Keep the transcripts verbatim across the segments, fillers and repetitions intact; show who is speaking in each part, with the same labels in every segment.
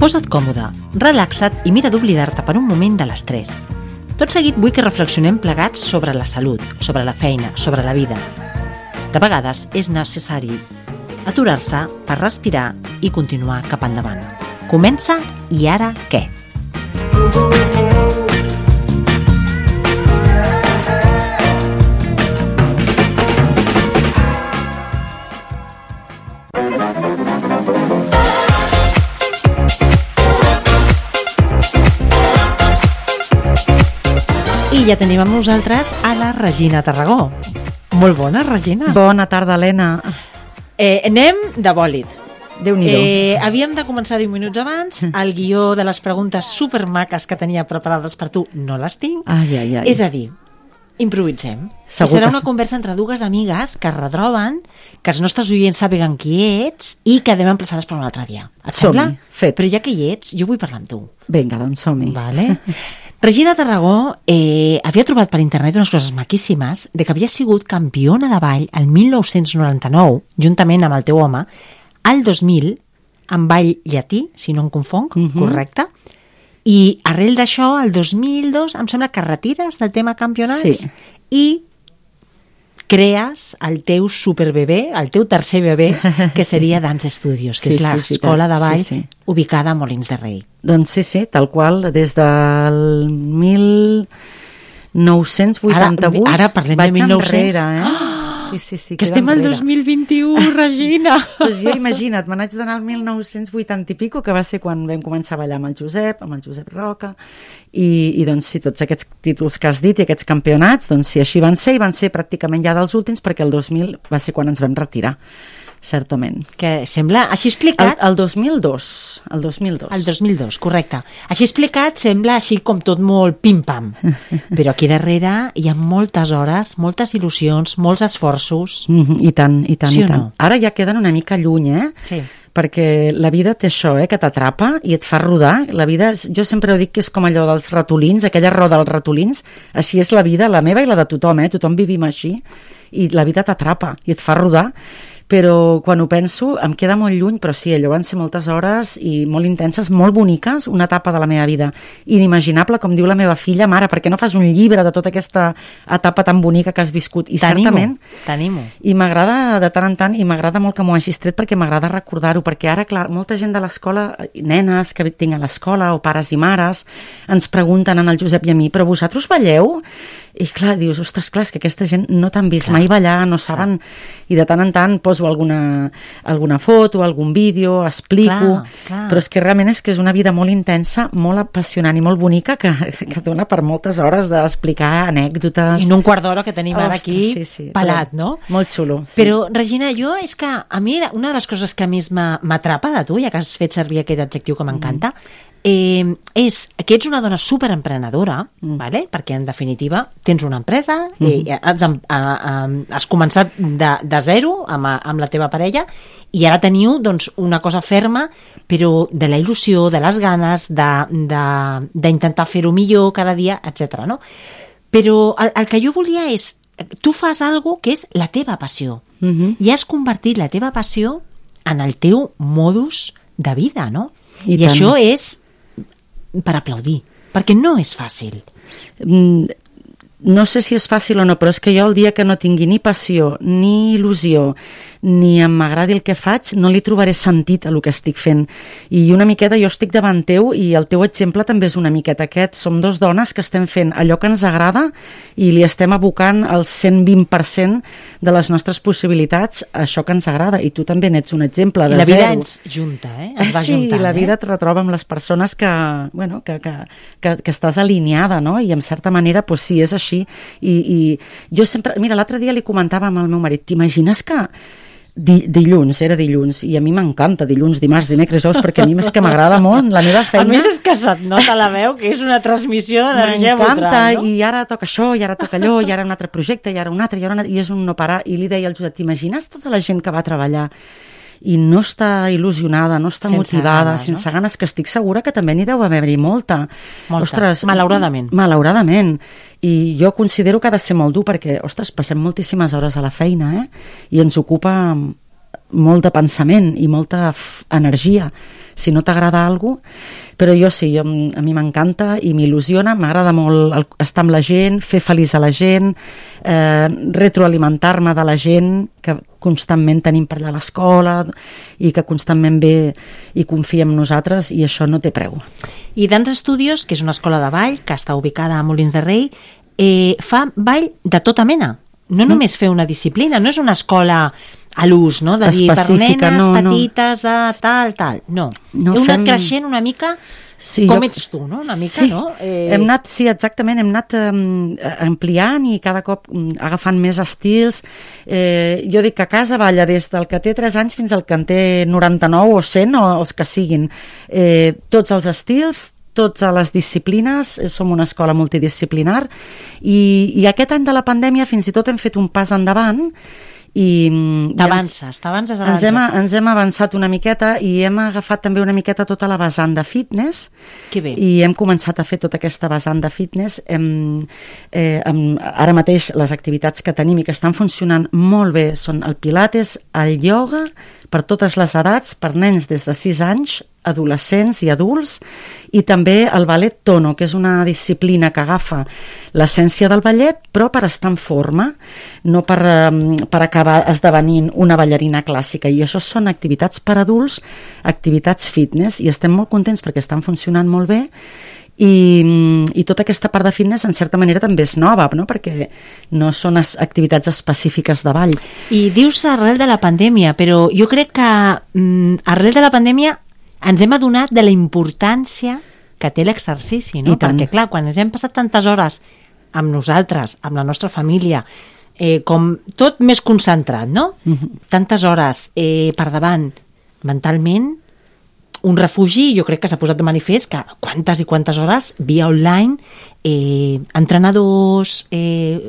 Speaker 1: Posa't còmode, relaxa't i mira d'oblidar-te per un moment de l'estrès. Tot seguit vull que reflexionem plegats sobre la salut, sobre la feina, sobre la vida. De vegades és necessari aturar-se per respirar i continuar cap endavant. Comença i ara què? I ja tenim amb nosaltres a la Regina Tarragó. Molt bona, Regina.
Speaker 2: Bona tarda, Helena.
Speaker 1: Eh, anem de bòlit.
Speaker 2: Déu-n'hi-do.
Speaker 1: Eh, havíem de començar deu minuts abans. El guió de les preguntes supermaques que tenia preparades per tu no les tinc.
Speaker 2: Ai, ai, ai.
Speaker 1: És a dir, improvisem.
Speaker 2: Segur
Speaker 1: I serà
Speaker 2: que
Speaker 1: una
Speaker 2: sí.
Speaker 1: conversa entre dues amigues que es retroben, que els nostres oients sàpiguen qui ets i que anem emplaçades per un altre dia. Et sembla?
Speaker 2: Som-hi, fet.
Speaker 1: Però ja que hi ets, jo vull parlar amb tu.
Speaker 2: Vinga, doncs som-hi.
Speaker 1: Vale. Regina Tarragó eh, havia trobat per internet unes coses maquíssimes de que havia sigut campiona de ball el mil nou-cents noranta-nou, juntament amb el teu home, al dos mil, en ball llatí, si no em confonc,
Speaker 2: Mhm.
Speaker 1: correcte? I arrel d'això, el dos mil dos, em sembla que retires del tema campionats
Speaker 2: Sí.
Speaker 1: i crees el teu superbebè, el teu tercer bebè, que seria Dance Studios, que
Speaker 2: Sí,
Speaker 1: és
Speaker 2: sí,
Speaker 1: l'escola
Speaker 2: sí,
Speaker 1: de ball
Speaker 2: sí, sí.
Speaker 1: ubicada a Molins de Rei.
Speaker 2: Doncs sí, sí, tal qual, des del mil nou-cents vuitanta-vuit
Speaker 1: Ara- ara parlem de
Speaker 2: vaig
Speaker 1: mil nou-cents.
Speaker 2: enrere, eh? Sí, sí, sí,
Speaker 1: Que
Speaker 2: queda
Speaker 1: estem al
Speaker 2: enrere.
Speaker 1: dos mil vint-i-u, Regina.
Speaker 2: Doncs jo, imagina't, me n'haig d'anar al mil nou-cents vuitanta i pico, que va ser quan vam començar a ballar amb el Josep, amb el Josep Roca, i, i doncs sí, tots aquests títols que has dit i aquests campionats, doncs sí, així van ser, i van ser pràcticament ja dels últims, perquè el dos mil va ser quan ens vam retirar, certament.
Speaker 1: Que sembla, així
Speaker 2: El,
Speaker 1: explicat,
Speaker 2: el dos mil dos, el dos mil dos.
Speaker 1: el dos mil dos, correcte. Així explicat sembla així com tot molt pim-pam. Però aquí darrere hi ha moltes hores, moltes il·lusions, molts esforços.
Speaker 2: Mm-hmm, I tant, i tant,
Speaker 1: Sí
Speaker 2: i
Speaker 1: o
Speaker 2: tant.
Speaker 1: no?
Speaker 2: Ara ja queden una mica lluny, eh?
Speaker 1: Sí.
Speaker 2: Perquè la vida té això, eh, que t'atrapa i et fa rodar. La vida, és- jo sempre ho dic que és com allò dels ratolins, aquella roda dels ratolins. Així és la vida, la meva i la de tothom, eh? Tothom vivim així. I la vida t'atrapa i et fa rodar. Però quan ho penso em queda molt lluny, però sí, allò van ser moltes hores i molt intenses, molt boniques, una etapa de la meva vida inimaginable, com diu la meva filla, mare, per què no fas un llibre de tota aquesta etapa tan bonica que has viscut? I
Speaker 1: T'animo,
Speaker 2: certament,
Speaker 1: t'animo.
Speaker 2: i m'agrada de tant en tant, i m'agrada molt que m'ho hagis tret perquè m'agrada recordar-ho, perquè ara, clar, molta gent de l'escola, nenes que tinc a l'escola, o pares i mares, ens pregunten en el Josep i a mi, però vosaltres balleu? I clar, dius, ostres, clar, és que aquesta gent no t'han vist
Speaker 1: Clar.
Speaker 2: mai ballar, no saben, i de tant en tant poso alguna, alguna foto, algun vídeo, explico,
Speaker 1: Clar, clar.
Speaker 2: però és que realment és que és una vida molt intensa, molt apassionant i molt bonica, que, que dona per moltes hores d'explicar anècdotes.
Speaker 1: I en un quart d'hora que tenim ara
Speaker 2: Ostres,
Speaker 1: aquí
Speaker 2: sí, sí,
Speaker 1: pelat,
Speaker 2: però
Speaker 1: no?
Speaker 2: Molt xulo. Sí.
Speaker 1: Però, Regina, jo és que a mi una de les coses que més m'ha- m'atrapa de tu, ja que has fet servir aquest adjectiu que m'encanta, eh, és que ets una dona superemprenedora,
Speaker 2: Mm.
Speaker 1: vale? Perquè en definitiva tens una empresa, eh, has, em- a, a, has començat de, de zero amb, a- amb la teva parella i ara teniu doncs, una cosa ferma, però de la il·lusió, de les ganes, de- de- d'intentar fer-ho millor cada dia, etcètera. No? Però el, el que jo volia és, tu fas algo que és la teva passió
Speaker 2: Mhm.
Speaker 1: i has convertit la teva passió en el teu modus de vida, no?
Speaker 2: I
Speaker 1: I,
Speaker 2: tant.
Speaker 1: això és per aplaudir, perquè no és fàcil.
Speaker 2: Mm, no sé si és fàcil o no, però és que jo el dia que no tingui ni passió, ni il·lusió, ni em m'agradi el que faig, no li trobaré sentit a el que estic fent. I una miqueta jo estic davant teu i el teu exemple també és una miqueta aquest. Som dos dones que estem fent allò que ens agrada i li estem abocant el cent vint per cent de les nostres possibilitats a això que ens agrada. I tu també n'ets un exemple de
Speaker 1: I la vida
Speaker 2: zero.
Speaker 1: ens junta, eh? Ens va
Speaker 2: sí,
Speaker 1: juntant,
Speaker 2: la vida
Speaker 1: eh?
Speaker 2: et retroba amb les persones que, bueno, que, que, que, que estàs alineada, no? I en certa manera, pues, sí, és així. I, i jo sempre... Mira, l'altre dia li comentava amb el meu marit, t'imagines que di, dilluns, era dilluns, i a mi m'encanta dilluns, dimarts, dimecres, dijous, perquè a mi és que m'agrada molt la meva feina.
Speaker 1: A més és que se't nota la veu, que és una transmissió d'energia
Speaker 2: M'encanta,
Speaker 1: brutal, no?
Speaker 2: i ara toca això, i ara toca allò, i ara un altre projecte, i ara un altre, i ara un altre, i és un no parar. I li deia al Josep, t'imagines tota la gent que va treballar i no està il·lusionada, no està
Speaker 1: Sense
Speaker 2: motivada,
Speaker 1: ganes,
Speaker 2: sense
Speaker 1: no?
Speaker 2: ganes, que estic segura que també n'hi deu haver-hi molta.
Speaker 1: Molta, malauradament.
Speaker 2: Malauradament. I jo considero que ha de ser molt dur perquè, ostres, passem moltíssimes hores a la feina, eh? I ens ocupa molt de pensament i molta f- energia. si no t'agrada alguna cosa, però jo sí, jo, a mi m'encanta i m'il·lusiona, m'agrada molt el, estar amb la gent, fer feliç a la gent, eh, retroalimentar-me de la gent que constantment tenim per allà a l'escola i que constantment ve i confia en nosaltres, i això no té preu.
Speaker 1: I Dance Studios, que és una escola de ball que està ubicada a Molins de Rei, eh, fa ball de tota mena. No només fer una disciplina, no és una escola a l'ús, no? De dir, per nenes no, petites, no. de tal, tal. No, no heu fem... anat creixent una mica sí, com jo... ets tu, no? Una mica,
Speaker 2: sí.
Speaker 1: no? Eh...
Speaker 2: Hem anat, sí, exactament, hem anat um, ampliant i cada cop um, agafant més estils. Eh, jo dic que a casa balla des del que té tres anys fins al que en té noranta-nou o cent, o els que siguin. Eh, tots els estils, totes les disciplines, som una escola multidisciplinar, i, i aquest any de la pandèmia fins i tot hem fet un pas endavant, i
Speaker 1: t'avances, t'avances
Speaker 2: ens, hem, ens hem avançat una miqueta i hem agafat també una miqueta tota la vessant de fitness.
Speaker 1: Que bé.
Speaker 2: I hem començat a fer tota aquesta vessant de fitness. Hem, eh, hem, ara mateix les activitats que tenim i que estan funcionant molt bé són el pilates, el ioga, per totes les edats, per nens des de sis anys, adolescents i adults, i també el ballet tono, que és una disciplina que agafa l'essència del ballet, però per estar en forma, no per, per acabar esdevenint una ballarina clàssica. I això són activitats per adults, activitats fitness, i estem molt contents perquè estan funcionant molt bé. I, i tota aquesta part de fitness en certa manera també és nova, no? Perquè no són activitats específiques de ball.
Speaker 1: I dius arrel de la pandèmia, però jo crec que mm, arrel de la pandèmia ens hem adonat de la importància que té l'exercici, no? Perquè clar, quan ens hem passat tantes hores amb nosaltres, amb la nostra família, eh, com tot més concentrat, no? Mm-hmm. Tantes hores eh, per davant, mentalment, un refugi, jo crec que s'ha posat de manifest que quantes i quantes hores via online, eh, entrenadors, eh,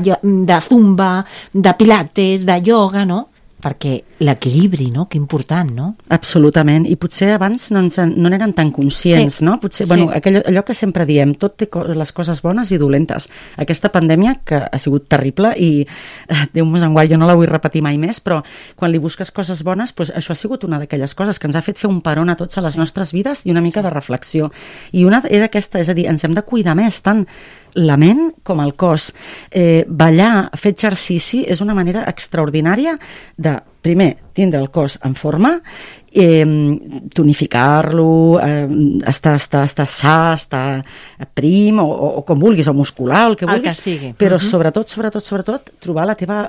Speaker 1: de zumba, de pilates, de ioga, no? Perquè l'equilibri, no? Que important, no?
Speaker 2: Absolutament, i potser abans no, ens, no n'érem tan conscients, sí. No? Potser, sí. Bueno, aquell, allò que sempre diem, tot té co les coses bones i dolentes. Aquesta pandèmia, que ha sigut terrible, i eh, Déu-nos en guai, jo no la vull repetir mai més, però quan li busques coses bones, doncs això ha sigut una d'aquelles coses que ens ha fet fer un peron a tots a les sí. nostres vides i una mica sí. de reflexió. I una era aquesta, és a dir, ens hem de cuidar més, tant la ment com el cos. Eh, ballar, fer exercici és una manera extraordinària de, primer, tindre el cos en forma, eh, tonificar-lo, eh, estar, estar, estar sa, estar prim, o, o com vulguis, o muscular, el que vulguis,
Speaker 1: el que sigui.
Speaker 2: Però
Speaker 1: uh-huh.
Speaker 2: sobretot, sobretot, sobretot, trobar la teva,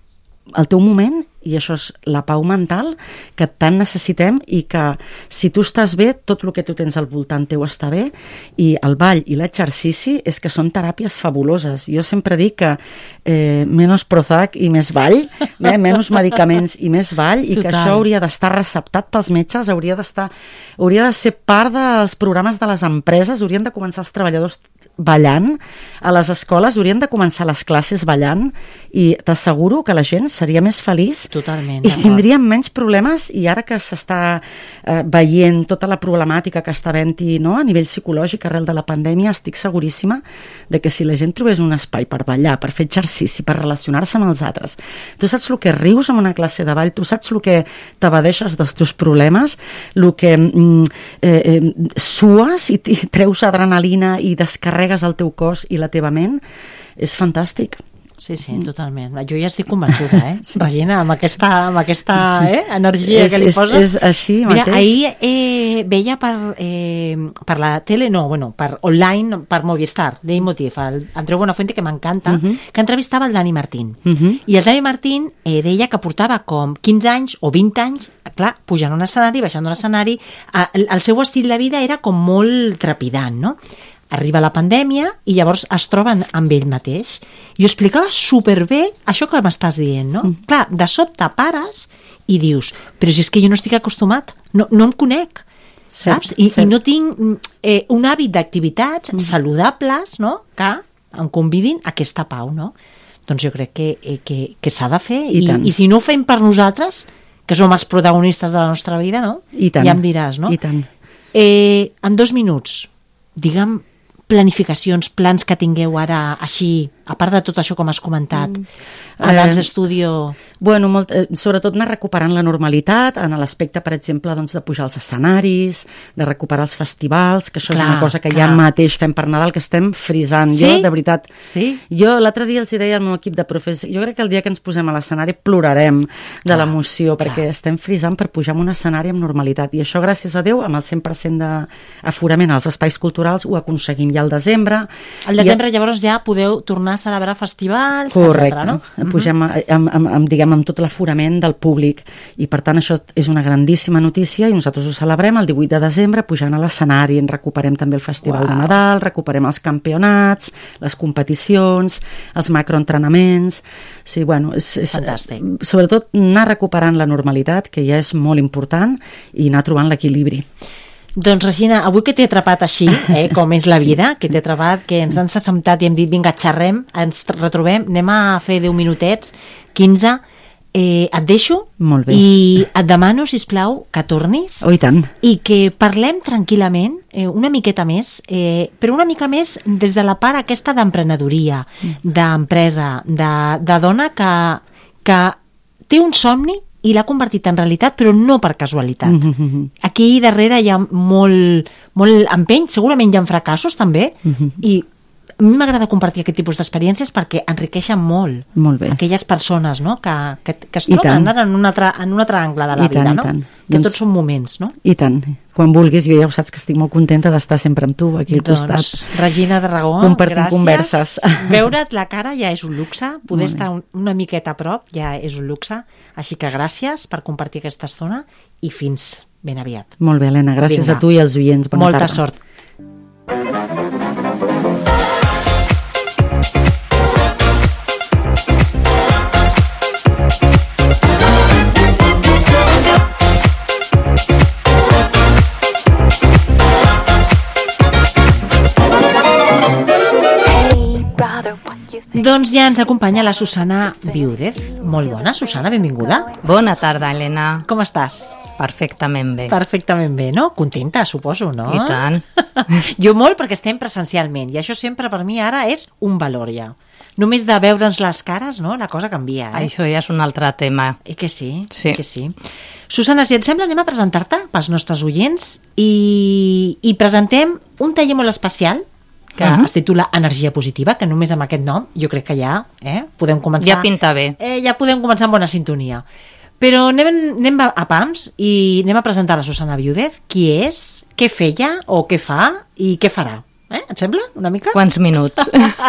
Speaker 2: el teu moment, i això és la pau mental que tant necessitem, i que si tu estàs bé, tot el que tu tens al voltant teu està bé, i el ball i l'exercici és que són teràpies fabuloses. Jo sempre dic que eh, menys Prozac i més ball, eh, menys medicaments i més ball, i Total. Que això hauria d'estar receptat pels metges, hauria d'estar, hauria de ser part dels programes de les empreses, haurien de començar els treballadors ballant, a les escoles haurien de començar les classes ballant, i t'asseguro que la gent seria més feliç.
Speaker 1: Totalment.
Speaker 2: I tindríem menys problemes, i ara que s'està eh, veient tota la problemàtica que està havent-hi, no? A nivell psicològic arrel de la pandèmia, estic seguríssima de que si la gent trobés un espai per ballar, per fer exercici, per relacionar-se amb els altres, tu saps el que rius en una classe de ball, tu saps el que t'evadeixes dels teus problemes, el que mm, eh, eh, sues i treus adrenalina i descarregues el teu cos i la teva ment, és fantàstic.
Speaker 1: Sí, sí, totalment. Jo ja estic convençuda, eh? Sí. Regina, amb aquesta, amb aquesta eh, energia
Speaker 2: és,
Speaker 1: que li
Speaker 2: és,
Speaker 1: poses.
Speaker 2: És així
Speaker 1: Mira,
Speaker 2: mateix.
Speaker 1: ahir eh, veia per, eh, per la tele, no, bueno, per online, per Movistar, Leitmotiv, el Andreu Buenafuente, que m'encanta, uh -huh. que entrevistava el Dani Martín. Uh -huh. I el Dani Martín eh, deia que portava com quinze anys o vint anys, clar, pujant a un escenari, baixant un escenari, el, el seu estil de vida era com molt trepidant, no? Arriba la pandèmia i llavors es troben amb ell mateix. I ho explicava superbé això que m'estàs dient, no? Mm. Clar, de sobte pares i dius, però si és que jo no estic acostumat, no, no em conec, saps? I, i no tinc eh, un hàbit d'activitats mm. saludables, no?, que em convidin a aquesta pau, no? Doncs jo crec que, eh, que, que s'ha de fer. I, I, i si no ho fem per nosaltres, que som els protagonistes de la nostra vida, no?
Speaker 2: I tant.
Speaker 1: Ja em diràs, no?
Speaker 2: I tant.
Speaker 1: Eh, en dos minuts, digue'm, planificacions, plans que tingueu ara així a part de tot això com has comentat, mm. en els
Speaker 2: eh,
Speaker 1: estudio...
Speaker 2: Bueno, molt, eh, sobretot anar recuperant la normalitat en l'aspecte, per exemple, doncs, de pujar als escenaris, de recuperar els festivals, que això clar, és una cosa que clar. ja mateix fem per Nadal, que estem frisant.
Speaker 1: Sí?
Speaker 2: Jo, de veritat,
Speaker 1: sí?
Speaker 2: jo l'altre dia els hi deia al meu equip de profes, jo crec que el dia que ens posem a l'escenari plorarem de l'emoció, perquè estem frisant per pujar en un escenari amb normalitat. I això, gràcies a Déu, amb el cent per cent d'aforament als espais culturals, ho aconseguim ja al desembre.
Speaker 1: Al desembre, ja... llavors, ja podeu tornar a celebrar festivals,
Speaker 2: correcte,
Speaker 1: etcètera, no?
Speaker 2: Pugem amb, amb, amb, diguem, amb tot l'aforament del públic, i per tant això és una grandíssima notícia, i nosaltres ho celebrem el divuit de desembre pujant a l'escenari. En recuperem també el Festival wow. de Nadal, recuperem els campionats, les competicions, els macroentrenaments. Sí, bueno, és, és,
Speaker 1: fantàstic.
Speaker 2: Sobretot anar recuperant la normalitat, que ja és molt important, i anar trobant l'equilibri.
Speaker 1: Doncs, Regina, avui que t'he atrapat així, eh, com és la vida, sí. que t'he atrapat, que ens han assentat i hem dit, vinga, xerrem, ens retrobem, anem a fer deu minutets, quinze, eh, et deixo
Speaker 2: molt bé.
Speaker 1: I et demano, sisplau, que tornis
Speaker 2: oh, i tant.
Speaker 1: I que parlem tranquil·lament, eh, una miqueta més, eh, però una mica més des de la part aquesta d'emprenedoria, mm. d'empresa, de, de dona que, que té un somni i l'ha convertit en realitat, però no per casualitat. Mm-hmm. Aquí darrere hi ha molt, molt empeny, segurament hi ha fracassos també, mm-hmm. i a mi m'agrada compartir aquest tipus d'experiències perquè enriqueixen molt,
Speaker 2: molt bé.
Speaker 1: Aquelles persones, no? que, que, que es troben en un, altre, en un altre angle de la
Speaker 2: I
Speaker 1: vida,
Speaker 2: tant,
Speaker 1: no?
Speaker 2: Tant.
Speaker 1: Que doncs, tots són moments, no?
Speaker 2: I tant. Quan vulguis, jo ja ho saps que estic molt contenta d'estar sempre amb tu aquí al
Speaker 1: doncs,
Speaker 2: costat.
Speaker 1: Regina Dragó,
Speaker 2: compartint
Speaker 1: gràcies.
Speaker 2: Converses.
Speaker 1: Veure't la cara ja és un luxe, poder estar un, una miqueta a prop ja és un luxe, així que gràcies per compartir aquesta estona i fins ben aviat.
Speaker 2: Molt bé, Helena, gràcies
Speaker 1: Vinga.
Speaker 2: A tu i als oients. Bona
Speaker 1: Molta
Speaker 2: tarda.
Speaker 1: sort. Doncs ja ens acompanya la Susana Viúdez. Molt bona, Susana, benvinguda.
Speaker 3: Bona tarda, Helena.
Speaker 1: Com estàs?
Speaker 3: Perfectament bé.
Speaker 1: Perfectament bé, no? Contenta, suposo, no?
Speaker 3: I tant.
Speaker 1: Jo molt, perquè estem presencialment, i això sempre per mi ara és un valor ja. Només de veure'ns les cares, no? La cosa canvia, eh?
Speaker 3: Això ja és un altre tema.
Speaker 1: I que sí,
Speaker 3: sí.
Speaker 1: I que sí. Susana, si et sembla, anem a presentar-te pels nostres oients i, i presentem un taller molt especial que uh-huh. es titula Energia Positiva, que només amb aquest nom jo crec que ja eh, podem començar...
Speaker 3: Ja pinta bé.
Speaker 1: Eh, ja podem començar amb bona sintonia. Però anem, anem a pams i anem a presentar la Susana Viúdez, qui és, què feia o què fa i què farà. Eh? Et sembla? Una mica?
Speaker 3: Quants minuts?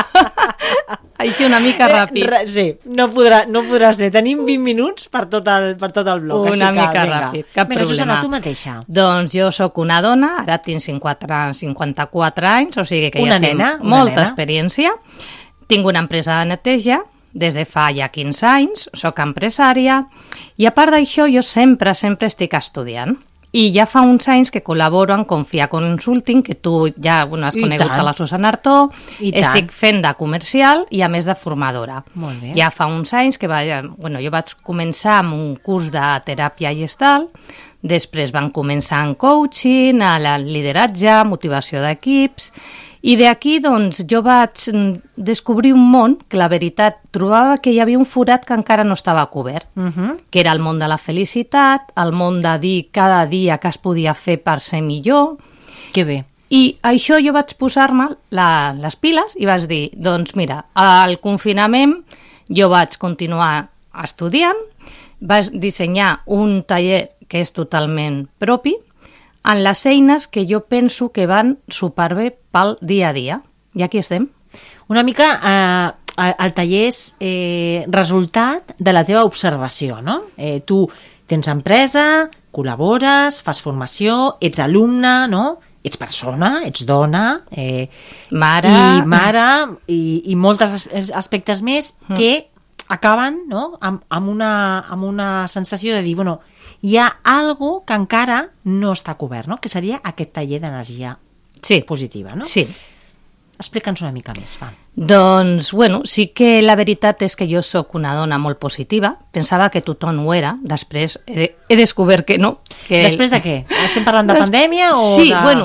Speaker 3: Així una mica ràpid.
Speaker 1: Eh, sí, no podrà, no podrà ser. Tenim vint minuts per tot el, per tot el bloc.
Speaker 3: Una
Speaker 1: així
Speaker 3: mica
Speaker 1: que,
Speaker 3: ràpid, cap
Speaker 1: vinga,
Speaker 3: problema.
Speaker 1: Susana, tu mateixa.
Speaker 3: Doncs jo sóc una dona, ara tinc cinquanta-quatre anys, o sigui que
Speaker 1: una
Speaker 3: ja
Speaker 1: nena,
Speaker 3: tinc molta
Speaker 1: nena.
Speaker 3: experiència. Tinc una empresa de neteja, des de fa ja quinze anys, sóc empresària, i a part d'això jo sempre, sempre estic estudiant. I ja fa uns anys que col·laboro en Confia Consulting, que tu ja bueno, has
Speaker 1: I
Speaker 3: conegut
Speaker 1: tant.
Speaker 3: a la Susana Artó.
Speaker 1: I
Speaker 3: estic
Speaker 1: tant.
Speaker 3: fent de comercial i a més de formadora.
Speaker 1: Molt bé.
Speaker 3: Ja fa uns anys que va, bueno, jo vaig començar amb un curs de teràpia gestal, després van començar en coaching, a la lideratge, motivació d'equips, i d'aquí doncs, jo vaig descobrir un món que la veritat trobava que hi havia un forat que encara no estava cobert,
Speaker 1: Uh-huh.
Speaker 3: que era el món de la felicitat, el món de dir cada dia què es podia fer per ser millor.
Speaker 1: Que bé.
Speaker 3: I això jo vaig posar-me la, les piles i vaig dir, doncs mira, al confinament jo vaig continuar estudiant, vaig dissenyar un taller que és totalment propi, en les eines que jo penso que van superbé pel dia a dia. I aquí estem.
Speaker 1: Una mica eh, el taller és eh, resultat de la teva observació, no? Eh, tu tens empresa, col·labores, fas formació, ets alumne, no? Ets persona, ets dona, eh,
Speaker 3: Mare.
Speaker 1: i mare, i, i molts as- aspectes més que acaben, no?, amb, amb, una, amb una sensació de dir, bueno, hi ha algo que encara no està cobert, no?, que seria aquest taller d'energia
Speaker 3: Sí.
Speaker 1: positiva, no?
Speaker 3: Sí.
Speaker 1: Explica'ns una mica més, va.
Speaker 3: Doncs, bueno, sí que la veritat és que jo sóc una dona molt positiva. Pensava que tothom ho era. Després he, he descobert que no. Que
Speaker 1: Després de què? Estem parlant de
Speaker 3: Des...
Speaker 1: pandèmia o
Speaker 3: sí,
Speaker 1: de...
Speaker 3: bueno,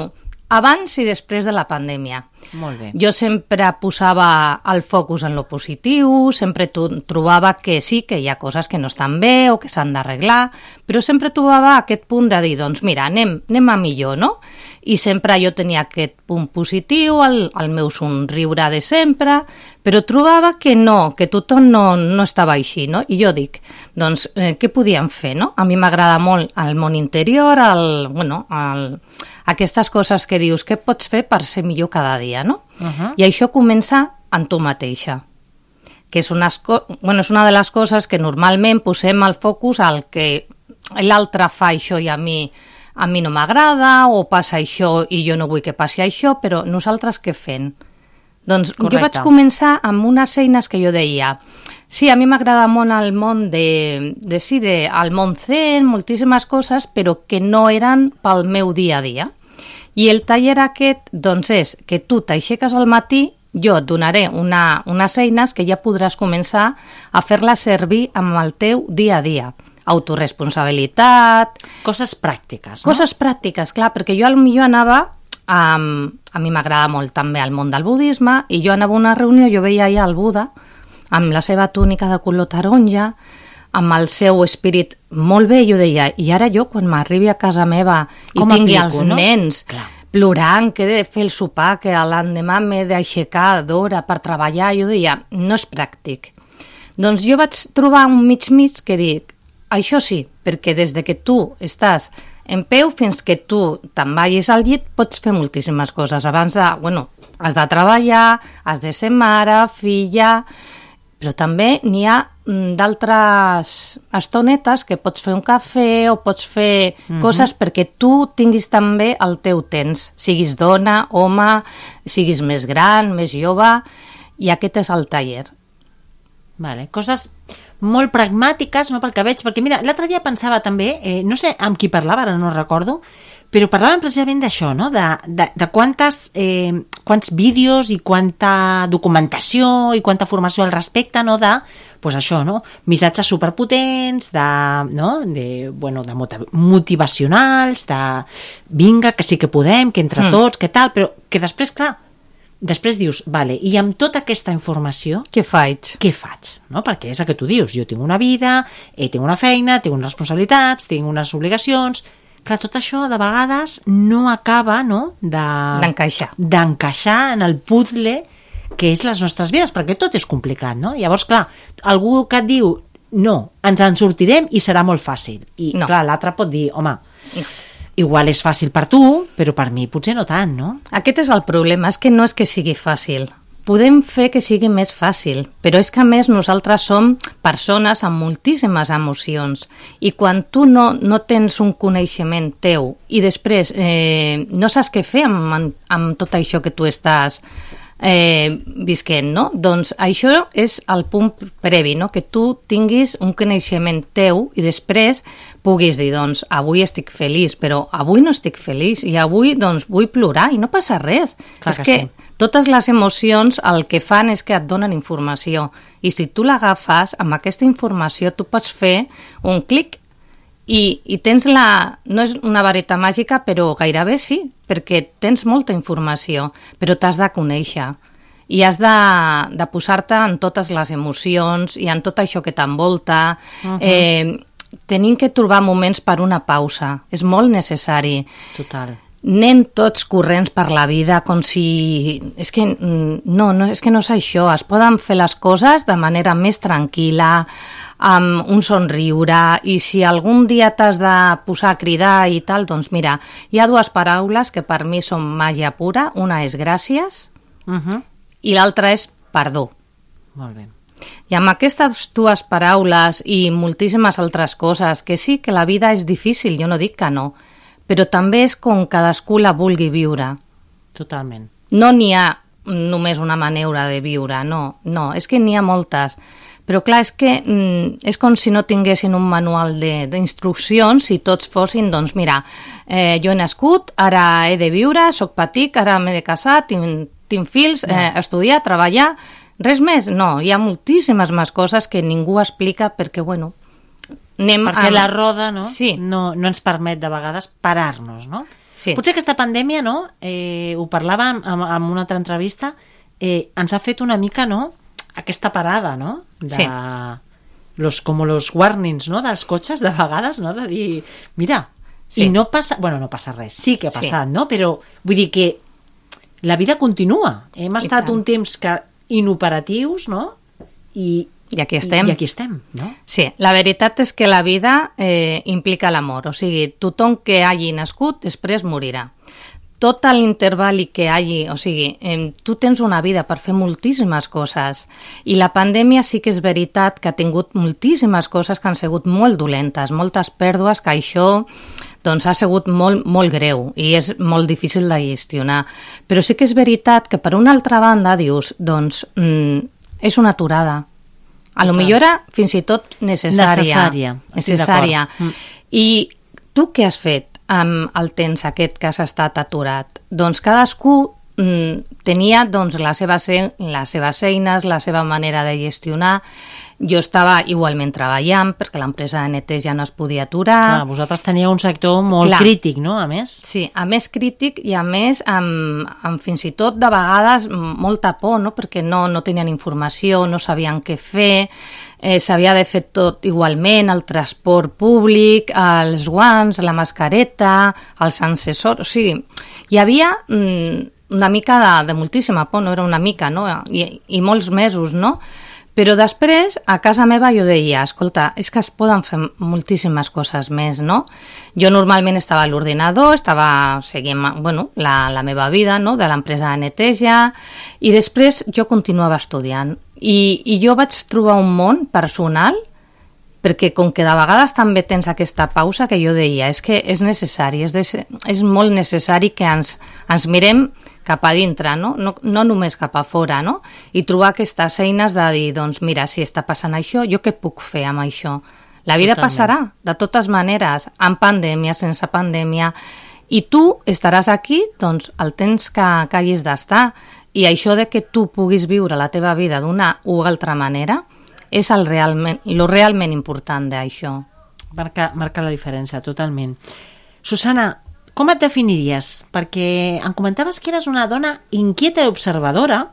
Speaker 3: abans i després de la pandèmia.
Speaker 1: Molt bé.
Speaker 3: Jo sempre posava el focus en lo positiu, sempre trobava que sí, que hi ha coses que no estan bé o que s'han d'arreglar, però sempre trobava aquest punt de dir, doncs mira, anem, anem a millor, no? I sempre jo tenia aquest punt positiu, el, el meu somriure de sempre, però trobava que no, que tothom no, no estava així, no? I jo dic, doncs, eh, què podíem fer, no? A mi m'agrada molt el món interior, el, bueno, el, aquestes coses que dius, què pots fer per ser millor cada dia, no? Uh-huh. I això comença en tu mateixa, que és, unes bueno, és una de les coses que normalment posem el focus al que l'altre fa això i a mi a mi no m'agrada, o passa això i jo no vull que passi això, però nosaltres què fem? Doncs Correcte. Jo vaig començar amb unes eines que jo deia, sí, a mi m'agrada molt el món de, de sí, de, el món zen, moltíssimes coses, però que no eren pel meu dia a dia. I el taller aquest, doncs, és que tu t'aixeques al matí, jo et donaré una, unes eines que ja podràs començar a fer-les servir amb el teu dia a dia. Autoresponsabilitat...
Speaker 1: Coses pràctiques, no?
Speaker 3: Coses pràctiques, clar, perquè jo potser anava... Um, a mi m'agrada molt també el món del budisme, i jo anava a una reunió, jo veia allà el Buda, amb la seva túnica de color taronja, amb el seu espírit molt bé, jo deia, i ara jo, quan m'arribi a casa meva i
Speaker 1: Com
Speaker 3: tingui
Speaker 1: aplico,
Speaker 3: els
Speaker 1: no?
Speaker 3: nens
Speaker 1: Clar.
Speaker 3: plorant, que he de fer el sopar, que l'endemà m'he d'aixecar d'hora per treballar, jo deia, no és pràctic. Doncs jo vaig trobar un mig-mig que dic, això sí, perquè des de que tu estàs en peu fins que tu te'n vagis al llit pots fer moltíssimes coses. Abans de, bueno, has de treballar, has de ser mare, filla, però també n'hi ha d'altres estonetes que pots fer un cafè o pots fer mm-hmm. coses perquè tu tinguis també el teu temps, siguis dona, home, siguis més gran, més jove, i aquest és el taller.
Speaker 1: Vale, coses molt pragmàtiques, no, pel que veig, perquè mira, l'altre dia pensava també, eh, no sé amb qui parlava, ara no recordo, però parlàvem precisament d'això, no? de, de, de quantes, eh, quants vídeos i quanta documentació i quanta formació al respecte, no? de, pues això, no? Missatges superpotents, de, no? de, bueno, de motivacionals, de vinga, que sí que podem, que entre mm. tots, que tal, però que després, clar, després dius, vale, i amb tota aquesta informació...
Speaker 3: Què faig?
Speaker 1: Què faig? No? Perquè és el que tu dius, jo tinc una vida, eh, tinc una feina, tinc unes responsabilitats, tinc unes obligacions... Clar, tot això de vegades no acaba, no?, de...
Speaker 3: d'encaixar.
Speaker 1: D'encaixar en el puzzle que és les nostres vides, perquè tot és complicat, no? Llavors, clar, algú que et diu, no, ens en sortirem i serà molt fàcil. I, no. clar, l'altre pot dir, home... No. Igual és fàcil per tu, però per mi potser no tant, no?
Speaker 3: Aquest és el problema, és que no és que sigui fàcil. Podem fer que sigui més fàcil, però és que a més nosaltres som persones amb moltíssimes emocions, i quan tu no, no tens un coneixement teu i després eh, no saps què fer amb, amb, amb tot això que tu estàs eh, visquent, no? Doncs això és el punt previ, no? Que tu tinguis un coneixement teu i després puguis dir, doncs, avui estic feliç, però avui no estic feliç i avui, doncs, vull plorar i no passa res.
Speaker 1: Clar
Speaker 3: és
Speaker 1: que
Speaker 3: que
Speaker 1: sí.
Speaker 3: Totes les emocions el que fan és que et donen informació, i si tu l'agafes, amb aquesta informació tu pots fer un clic i, i tens la... no és una vareta màgica, però gairebé sí, perquè tens molta informació, però t'has de conèixer i has de, de posar-te en totes les emocions i en tot això que t'envolta. Uh-huh. Eh, tenim que trobar moments per una pausa, és molt necessari.
Speaker 1: Total.
Speaker 3: Anem tots corrents per la vida com si... És que no, no, és que no és això. Es poden fer les coses de manera més tranquil·la, amb un somriure, i si algun dia t'has de posar a cridar i tal, doncs mira, hi ha dues paraules que per mi són màgia pura. Una és gràcies
Speaker 1: uh-huh.
Speaker 3: i l'altra és perdó.
Speaker 1: Molt bé.
Speaker 3: I amb aquestes dues paraules i moltíssimes altres coses, que sí que la vida és difícil, jo no dic que no, però també és com cadascú la vulgui viure.
Speaker 1: Totalment.
Speaker 3: No n'hi ha només una manera de viure, no, no, és que n'hi ha moltes. Però clar, és que mm, és com si no tinguessin un manual d'instruccions i tots fossin, doncs mira, eh, jo he nascut, ara he de viure, soc petit, ara m'he de casar, tinc, tinc fills, eh, estudiar, treballar, res més. No, hi ha moltíssimes més coses que ningú explica perquè, bueno...
Speaker 1: Anem perquè amb... la roda, no?
Speaker 3: Sí.
Speaker 1: No, no ens permet de vegades parar-nos, no?
Speaker 3: Sí.
Speaker 1: Potser aquesta pandèmia, no? Eh, ho parlàvem en, en una altra entrevista, eh, ens ha fet una mica, no?, aquesta parada, no?, de...
Speaker 3: Sí.
Speaker 1: Los, com los warnings, no?, dels cotxes, de vegades, no?, de dir, mira,
Speaker 3: sí.
Speaker 1: i no passa... Bueno, no passa res, sí que ha passat,
Speaker 3: sí.
Speaker 1: no?, però vull dir que la vida continua. Hem
Speaker 3: I
Speaker 1: estat
Speaker 3: tant.
Speaker 1: un temps que inoperatius, no?, i,
Speaker 3: I aquí estem.
Speaker 1: I, i aquí estem, no?
Speaker 3: Sí, la veritat és que la vida eh, implica l'amor, o sigui, tothom que hagi nascut després morirà. Tot l'interval que hagi, o sigui, eh, tu tens una vida per fer moltíssimes coses i la pandèmia sí que és veritat que ha tingut moltíssimes coses que han sigut molt dolentes, moltes pèrdues, que això doncs, ha sigut molt, molt greu i és molt difícil de gestionar. Però sí que és veritat que per una altra banda dius, doncs, mm, és una aturada. A lo millor era fins i tot necessària.
Speaker 1: Necessària,
Speaker 3: necessària.
Speaker 1: Mm.
Speaker 3: I tu què has fet amb el temps aquest que has estat aturat? Doncs cadascú mm, tenia doncs, les, seves, les seves eines, la seva manera de gestionar. Jo estava igualment treballant perquè l'empresa de neteja no es podia aturar.
Speaker 1: Clar, vosaltres teníeu un sector molt
Speaker 3: Clar.
Speaker 1: crític, no?, a més.
Speaker 3: Sí, a més crític i a més amb, amb fins i tot de vegades molta por, no?, perquè no, no tenien informació, no sabien què fer, eh, s'havia de fer tot igualment, el transport públic, els guants, la mascareta, els encessors, o sigui, hi havia mm, una mica de, de moltíssima por, no era una mica, no?, I, i molts mesos, no?, però després, a casa meva jo deia, escolta, és que es poden fer moltíssimes coses més, no? Jo normalment estava a l'ordinador, estava seguint, bueno, la, la meva vida, no?, de l'empresa de neteja, i després jo continuava estudiant. I, I jo vaig trobar un món personal, perquè com que de vegades també tens aquesta pausa que jo deia, és que és necessari, és, de, és molt necessari que ens, ens mirem cap a dintre, no? No, no només cap a fora, no? I trobar aquestes eines de dir, doncs mira, si està passant això, jo què puc fer amb això? La vida
Speaker 1: Totalment.
Speaker 3: passarà, de totes maneres, amb pandèmia, sense pandèmia, i tu estaràs aquí, doncs, el temps que, que hagis d'estar, i això de que tu puguis viure la teva vida d'una o altra manera és el realment, lo realment important d'això.
Speaker 1: Marca, marca la diferència, totalment. Susana, com et definiries? Perquè em comentaves que eres una dona inquieta i observadora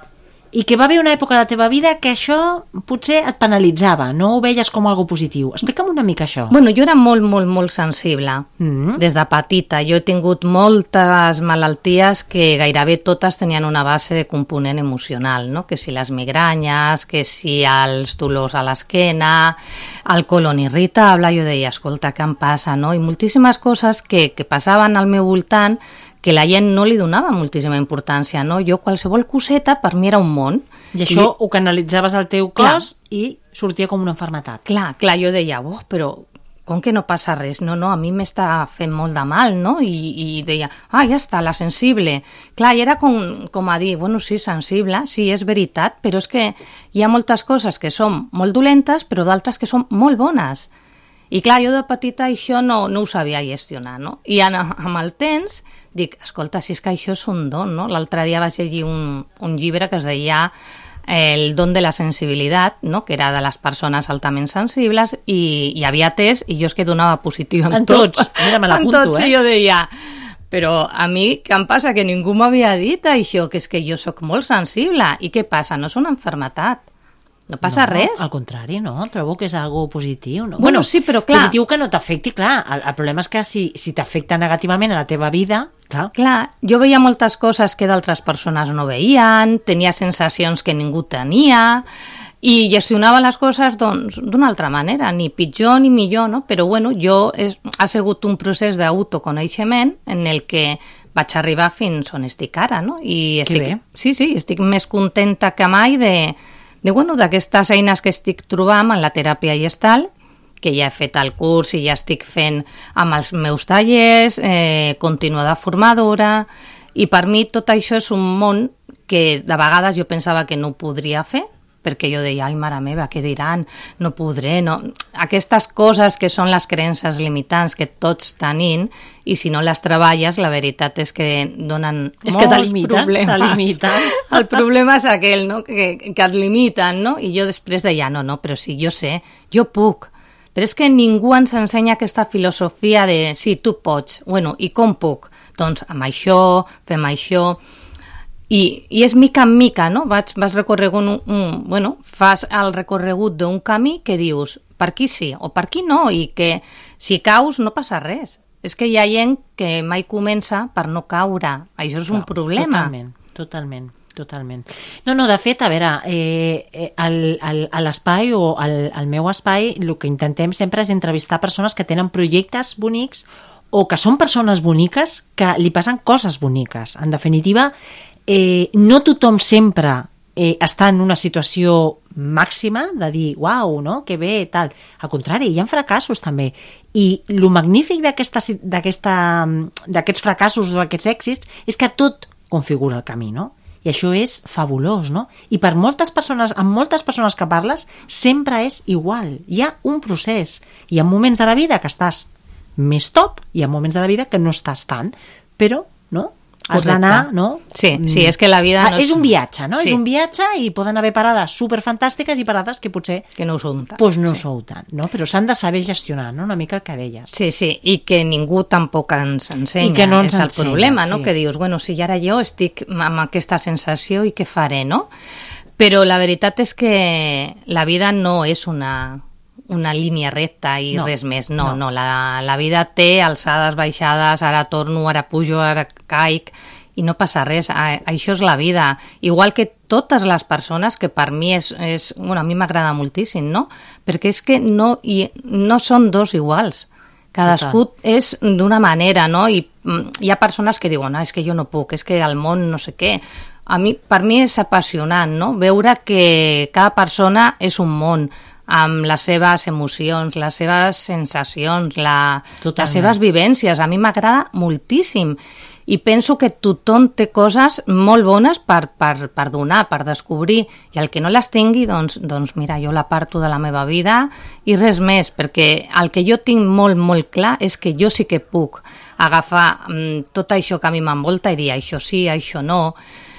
Speaker 1: i que va haver una època de la teva vida que això potser et penalitzava, no ho veies com algo positiu. Explica'm una mica això.
Speaker 3: Bueno, jo era molt, molt, molt sensible.
Speaker 1: Mm.
Speaker 3: Des de petita. Jo he tingut moltes malalties que gairebé totes tenien una base de component emocional, no? Que si les migranyes, que si els dolors a l'esquena, el colon irritable, jo deia, escolta, què em passa, no? I moltíssimes coses que, que passaven al meu voltant que la gent no li donava moltíssima importància, no? Jo qualsevol coseta per mi era un món.
Speaker 1: I això
Speaker 3: I,
Speaker 1: ho canalitzaves al teu cos clar. I sortia com una malaltia.
Speaker 3: Clar, clar, jo deia, oh, però com que no passa res? No, no, a mi m'està fent molt de mal, no? I, i deia, ah, ja està, la sensible. Clar, i era com, com a dir, bueno, sí, sensible, sí, és veritat, però és que hi ha moltes coses que són molt dolentes, però d'altres que són molt bones. I clar, jo de petita això no, no ho sabia gestionar, no? I en, amb el temps dic, escolta, si és que això és un don, no? L'altre dia vaig llegir un, un llibre que es deia El don de la sensibilitat, no? Que era de les persones altament sensibles i hi havia test i jo és que donava positiu en,
Speaker 1: en
Speaker 3: tot.
Speaker 1: tots. Mira, me l'apunto,
Speaker 3: en tots,
Speaker 1: eh?
Speaker 3: sí, jo deia, però a mi què em passa? Que ningú m'havia dit això, que és que jo sóc molt sensible. I què passa? No és una malaltia. No passa
Speaker 1: no,
Speaker 3: res.
Speaker 1: Al contrari, no? Trobo que és algo positiu. No?
Speaker 3: Bueno, sí, però clar...
Speaker 1: Positiu que no t'afecti, clar. El, el problema és que si, si t'afecta negativament a la teva vida, clar...
Speaker 3: Clar, jo veia moltes coses que d'altres persones no veien, tenia sensacions que ningú tenia i gestionava les coses doncs d'una altra manera, ni pitjor ni millor, no? Però bueno, jo és, ha sigut un procés d'autoconeixement en el que vaig arribar fins on estic ara, no? I estic,
Speaker 1: que bé.
Speaker 3: Sí, sí, estic més contenta que mai de... de, bueno, d'aquestes eines que estic trobant en la teràpia gestal, que ja he fet el curs i ja estic fent amb els meus tallers, eh, continuada formadora, i per mi tot això és un món que de vegades jo pensava que no podria fer, perquè jo deia, ai, mare meva, què diran? No podré, no... Aquestes coses que són les creences limitants que tots tenim, i si no les treballes, la veritat és que donen
Speaker 1: és
Speaker 3: molts
Speaker 1: que
Speaker 3: problemes.
Speaker 1: T'limiten.
Speaker 3: El problema és aquell, no?, que, que et limiten, no? I jo després deia, no, no, però si jo sé, jo puc. Però és que ningú ens ensenya aquesta filosofia de sí, tu pots, bueno, i com puc? Doncs amb això, fem això... I, i és mica en mica, no? Vaig, vas recorregut un, un, bueno, fas el recorregut d'un camí que dius per aquí sí o per aquí no, i que si caus no passa res. És que hi ha gent que mai comença per no caure. Això és Clar, un problema.
Speaker 1: Totalment, totalment. Totalment. No, no, de fet, a veure, eh, el, el, a l'espai o al, al meu espai el que intentem sempre és entrevistar persones que tenen projectes bonics o que són persones boniques que li passen coses boniques. En definitiva, eh, no tothom sempre eh, està en una situació màxima de dir, uau, no? Que bé, tal. Al contrari, hi ha fracassos també. I el magnífic d'aquesta, d'aquesta, d'aquests fracassos o d'aquests èxits és que tot configura el camí, no? I això és fabulós, no? I per moltes persones, amb moltes persones que parles, sempre és igual. Hi ha un procés. Hi ha moments de la vida que estàs més top i hi ha moments de la vida que no estàs tant. Però, no? Has d'anar, no?
Speaker 3: Sí, sí, és que la vida...
Speaker 1: No és... és un viatge, no? Sí. És un viatge i poden haver parades superfantàstiques i parades que potser...
Speaker 3: Que no ho són tant.
Speaker 1: Pues no
Speaker 3: sí.
Speaker 1: sou tant, no? Però s'han de saber gestionar, no? Una mica el que deies.
Speaker 3: Sí, sí, i que ningú tampoc ens ensenya.
Speaker 1: I que no ens
Speaker 3: és el
Speaker 1: ensenya,
Speaker 3: problema,
Speaker 1: sí.
Speaker 3: no? Que dius, bueno, si ara jo estic amb aquesta sensació i què faré, no? Però la veritat és que la vida no és una... una línia recta i no, res més. No, no, no la, la vida té alçades, baixades, ara torno, ara pujo, ara caic, i no passa res. A, això és la vida. Igual que totes les persones, que per mi és... és bueno, a mi m'agrada moltíssim, no? Perquè és que no, i, no són dos iguals. Cadascú Total. És d'una manera, no? I hi ha persones que diuen, ah, és que jo no puc, és que al món no sé què. A mi, per mi és apassionant, no? Veure que cada persona és un món, amb les seves emocions, les seves sensacions, la, les seves vivències. A mi m'agrada moltíssim i penso que tothom té coses molt bones per, per, per donar, per descobrir, i el que no les tingui, doncs, doncs mira, jo l'aparto de la meva vida i res més, perquè el que jo tinc molt, molt clar és que jo sí que puc agafar mm, tot això que a mi m'envolta i dir això sí, això no,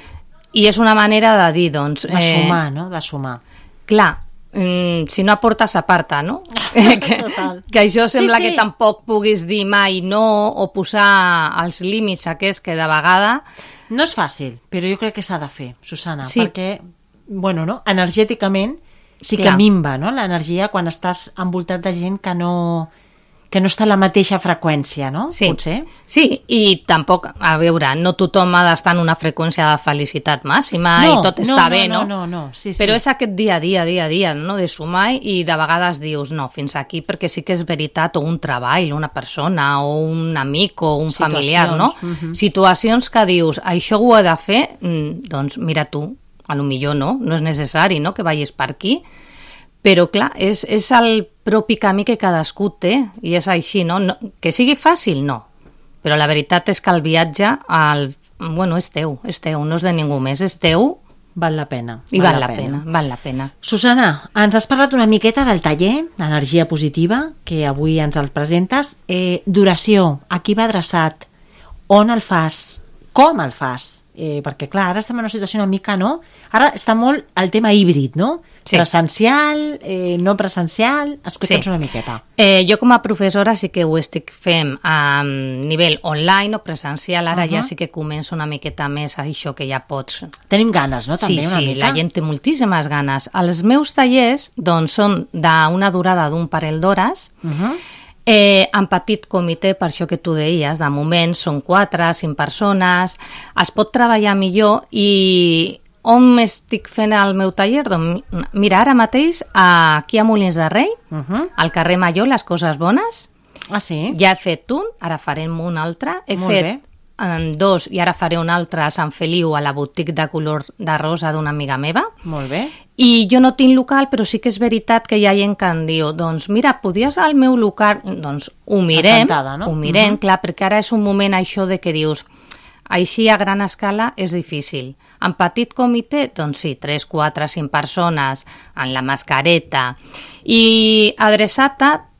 Speaker 3: i és una manera de dir, doncs...
Speaker 1: De sumar, eh, no? De sumar.
Speaker 3: Clar, Mm, si no aportes, aparta, no? que, que això sembla sí, sí. que tampoc puguis dir mai no o posar els límits aquests que de vegada...
Speaker 1: No és fàcil, però jo crec que s'ha de fer, Susana,
Speaker 3: sí.
Speaker 1: perquè, bueno, no? Energèticament sí Clar. Que minva, no? L'energia quan estàs envoltat de gent que no... que no està a la mateixa freqüència, no?
Speaker 3: Sí.
Speaker 1: Potser?
Speaker 3: Sí, i tampoc, a veure, no tothom ha d'estar en una freqüència de felicitat màxima no, i tot
Speaker 1: no,
Speaker 3: està
Speaker 1: no,
Speaker 3: bé,
Speaker 1: no?
Speaker 3: no?
Speaker 1: No, no, no. Sí, sí.
Speaker 3: Però és aquest dia a dia, dia a dia, no? De sumar i de vegades dius, no, fins aquí, perquè sí que és veritat, o un treball, una persona, o un amic, o un
Speaker 1: Situacions.
Speaker 3: familiar, no?
Speaker 1: Uh-huh.
Speaker 3: Situacions que dius, això ho he de fer, doncs mira tu, a lo millor no, no és necessari, no?, que vagis per aquí, però clar, és, és el propi camí que cadascú té, i és així, no? no que sigui fàcil, no. Però la veritat és que el viatge, el, bueno, és teu, és teu, no és de ningú més, és teu.
Speaker 1: Val la pena.
Speaker 3: I val, val la, la pena. pena, val la pena.
Speaker 1: Susana, ens has parlat una miqueta del taller Energia Positiva, que avui ens el presentes. Eh, duració, a qui va adreçat? On el fas? Com el fas? Eh, perquè clar, ara estem en una situació una mica, no? Ara està molt el tema híbrid, no? Sí. Presencial, eh, no presencial, explica'ns sí. una miqueta.
Speaker 3: Eh, jo com a professora sí que ho estic fent a nivell online o presencial, ara uh -huh. ja sí que començo una miqueta més a això que ja pots...
Speaker 1: Tenim ganes, no? També
Speaker 3: sí,
Speaker 1: una
Speaker 3: sí,
Speaker 1: mica.
Speaker 3: la gent té moltíssimes ganes. Els meus tallers doncs, són d'una durada d'un parell d'hores, uh -huh. Eh, en petit comitè, per això que tu deies, de moment són quatre, cinc persones, es pot treballar millor. I on estic fent el meu taller? Doncs mira, ara mateix aquí a Molins de Rei, uh -huh. al carrer Major, Les Coses Bones.
Speaker 1: Ah, sí?
Speaker 3: Ja he fet un, ara farem un altre. He
Speaker 1: Molt
Speaker 3: fet
Speaker 1: bé.
Speaker 3: En dos, i ara faré un altre a Sant Feliu, a la botiga de color de rosa d'una amiga meva.
Speaker 1: Molt bé.
Speaker 3: I jo no tinc local, però sí que és veritat que hi ha gent que em diu, doncs mira, podies al meu local? Doncs ho mirem,
Speaker 1: Encantada, no?
Speaker 3: ho mirem,
Speaker 1: uh-huh.
Speaker 3: clar, perquè ara és un moment això de que dius, així a gran escala és difícil. En petit comitè, doncs sí, tres, quatre, cinc persones, en la mascareta. I adreçat a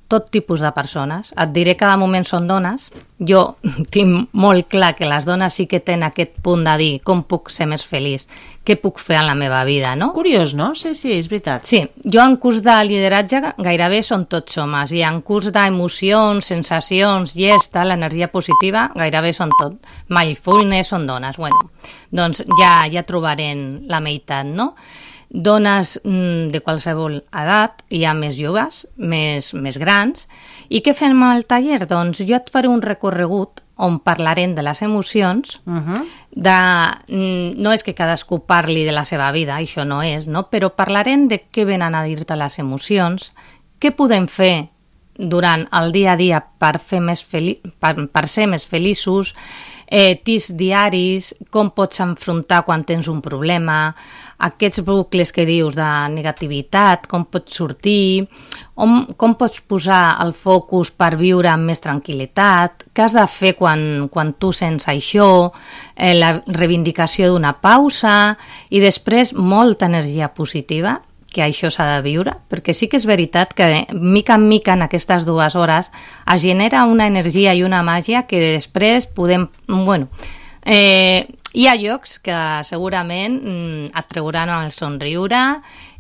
Speaker 3: tot tipus de persones. Et diré que de moment són dones. Jo tinc molt clar que les dones sí que tenen aquest punt de dir com puc ser més feliç, què puc fer en la meva vida, no?
Speaker 1: Curiós, no? Sí, sí, és veritat.
Speaker 3: Sí, jo en curs de lideratge gairebé són tots homes i en curs d'emocions, sensacions, llesta, l'energia positiva, gairebé són tot. Mindfulness són dones. Bueno, doncs ja, ja trobarem la meitat, no? Dones mm, de qualsevol edat, hi ha més joves, més, més grans. I què fem al taller? Doncs jo et faré un recorregut on parlarem de les emocions,
Speaker 1: Uh -huh.
Speaker 3: de, mm, no és que cadascú parli de la seva vida, això no és, no? Però parlarem de què venen a dir-te les emocions, què podem fer durant el dia a dia per, fer més feli per, per ser més feliços, eh, tips diaris, com pots enfrontar quan tens un problema, aquests bucles que dius de negativitat, com pots sortir, on, com pots posar el focus per viure amb més tranquil·litat, què has de fer quan, quan tu sents això, eh, la reivindicació d'una pausa i després molta energia positiva, que això s'ha de viure, perquè sí que és veritat que mica en mica en aquestes dues hores es genera una energia i una màgia que després podem... Bueno, eh, hi ha llocs que segurament mm, et trauran el somriure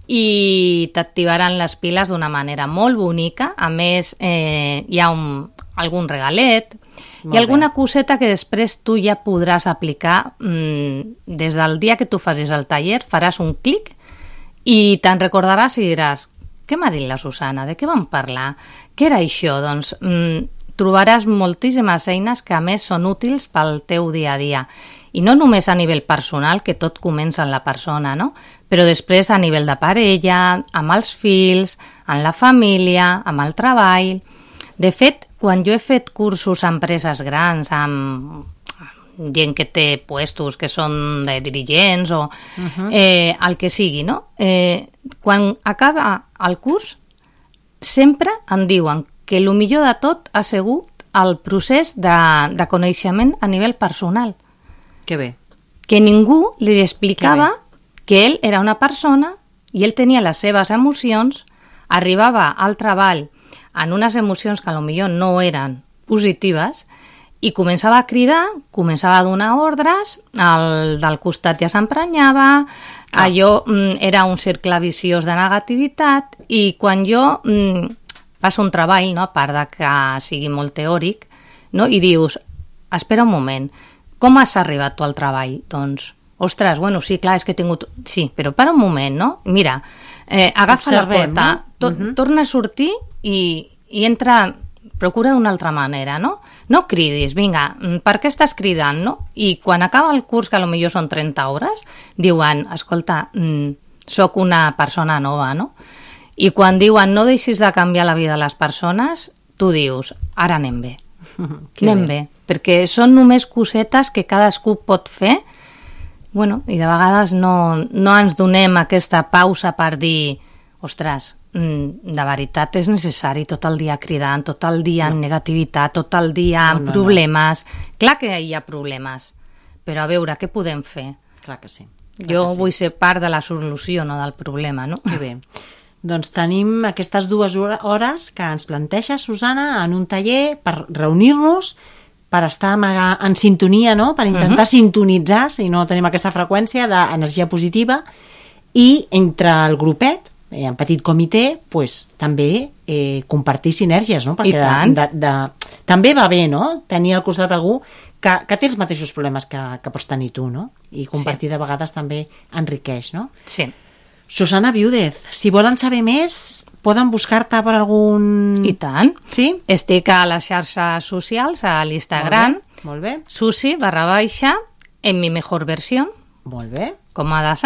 Speaker 3: i t'activaran les piles d'una manera molt bonica. A més, eh, hi ha un, algun regalet
Speaker 1: Molt
Speaker 3: i alguna
Speaker 1: bé.
Speaker 3: coseta que després tu ja podràs aplicar mm, des del dia que tu facis el taller, faràs un clic i te'n recordaràs i diràs, què m'ha dit la Susana? De què vam parlar? Què era això? Doncs mm, trobaràs moltíssimes eines que a més són útils pel teu dia a dia. I no només a nivell personal, que tot comença en la persona, no? Però després a nivell de parella, amb els fills, en la família, amb el treball. De fet, quan jo he fet cursos a empreses grans, amb gent que té puestos que són de dirigents o uh-huh. eh, el que sigui, no? Eh, quan acaba el curs sempre em diuen que el millor de tot ha sigut el procés de, de coneixement a nivell personal.
Speaker 1: Que bé.
Speaker 3: Que ningú li explicava que ell era una persona i ell tenia les seves emocions, arribava al treball en unes emocions que potser no eren positives i començava a cridar, començava a donar ordres, el del costat ja s'emprenyava, ah. allò mm, era un cercle viciós de negativitat i quan jo mm, faig un treball, no, a part de que sigui molt teòric, no, i dius, espera un moment, com has arribat tu al treball? Doncs, ostres, bueno, sí, clar, és que he tingut... Sí, però para un moment, no? Mira, eh, agafa
Speaker 1: Observem,
Speaker 3: la porta,
Speaker 1: no?
Speaker 3: to uh-huh. torna a sortir i, i entra... Procura d'una altra manera, no? No cridis, vinga, per què estàs cridant, no? I quan acaba el curs, que potser són trenta hores, diuen, escolta, mmm, soc una persona nova, no? I quan diuen, no deixis de canviar la vida de les persones, tu dius, ara anem bé. anem bé. bé, perquè són només cosetes que cadascú pot fer, bueno, i de vegades no, no ens donem aquesta pausa per dir, ostres, de veritat és necessari tot el dia cridant, tot el dia no. en negativitat, tot el dia
Speaker 1: no,
Speaker 3: amb
Speaker 1: no,
Speaker 3: problemes. No. Clar que hi ha problemes, però a veure, què podem fer?
Speaker 1: Clar que sí. Clar
Speaker 3: jo
Speaker 1: que sí.
Speaker 3: vull ser part de la solució, no del problema, no?
Speaker 1: Que bé. Doncs tenim aquestes dues hores que ens planteja Susana en un taller per reunir-nos, per estar en sintonia, no? Per intentar uh-huh. sintonitzar, si no tenim aquesta freqüència d'energia positiva, i entre el grupet, en petit comitè, pues, també eh, compartir sinergies, no? Perquè de, de, de, també va bé, no? Tenir al costat algú que, que té els mateixos problemes que, que pots tenir tu, no? I compartir sí. de vegades també enriqueix, no?
Speaker 3: Sí.
Speaker 1: Susana Viúdez, si volen saber més, poden buscar-te per algun...
Speaker 3: I tant.
Speaker 1: Sí?
Speaker 3: Estic a les xarxes socials, a l'Instagram,
Speaker 1: molt bé, molt bé.
Speaker 3: Susi barra baixa, en mi mejor versión.
Speaker 1: Molt bé.
Speaker 3: Com ha de ser.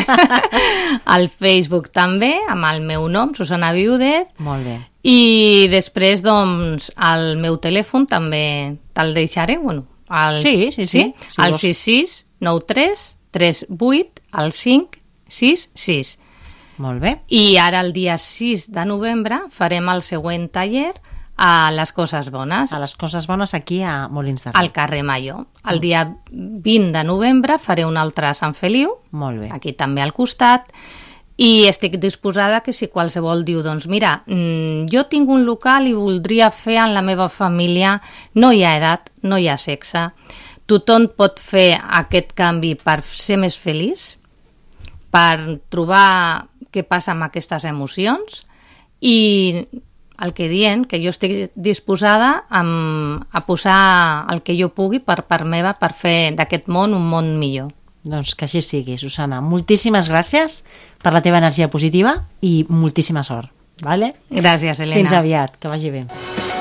Speaker 3: Al Facebook també, amb el meu nom, Susana Viúdez.
Speaker 1: Molt bé.
Speaker 3: I després, doncs, el meu telèfon també te'l deixaré. Bueno, el,
Speaker 1: sí, sí, sí. sí?
Speaker 3: sí el sis sis nou tres tres vuit al cinc sis sis.
Speaker 1: Molt bé.
Speaker 3: I ara, el dia sis de novembre, farem el següent taller a les coses bones.
Speaker 1: A les coses bones aquí a Molins de Rei.
Speaker 3: Al carrer Major. El dia vint de novembre faré un altre a Sant Feliu.
Speaker 1: Molt bé.
Speaker 3: Aquí també al costat. i estic disposada que si qualsevol diu, doncs mira, jo tinc un local i voldria fer en la meva família, no hi ha edat, no hi ha sexe, tothom pot fer aquest canvi per ser més feliç, per trobar què passa amb aquestes emocions, i el que dient, que jo estic disposada a, a posar el que jo pugui per part meva per fer d'aquest món un món millor.
Speaker 1: Doncs que així sigui, Susana. Moltíssimes gràcies per la teva energia positiva i moltíssima sort. Vale?
Speaker 3: Gràcies, Elena.
Speaker 1: Fins aviat, que vagi bé.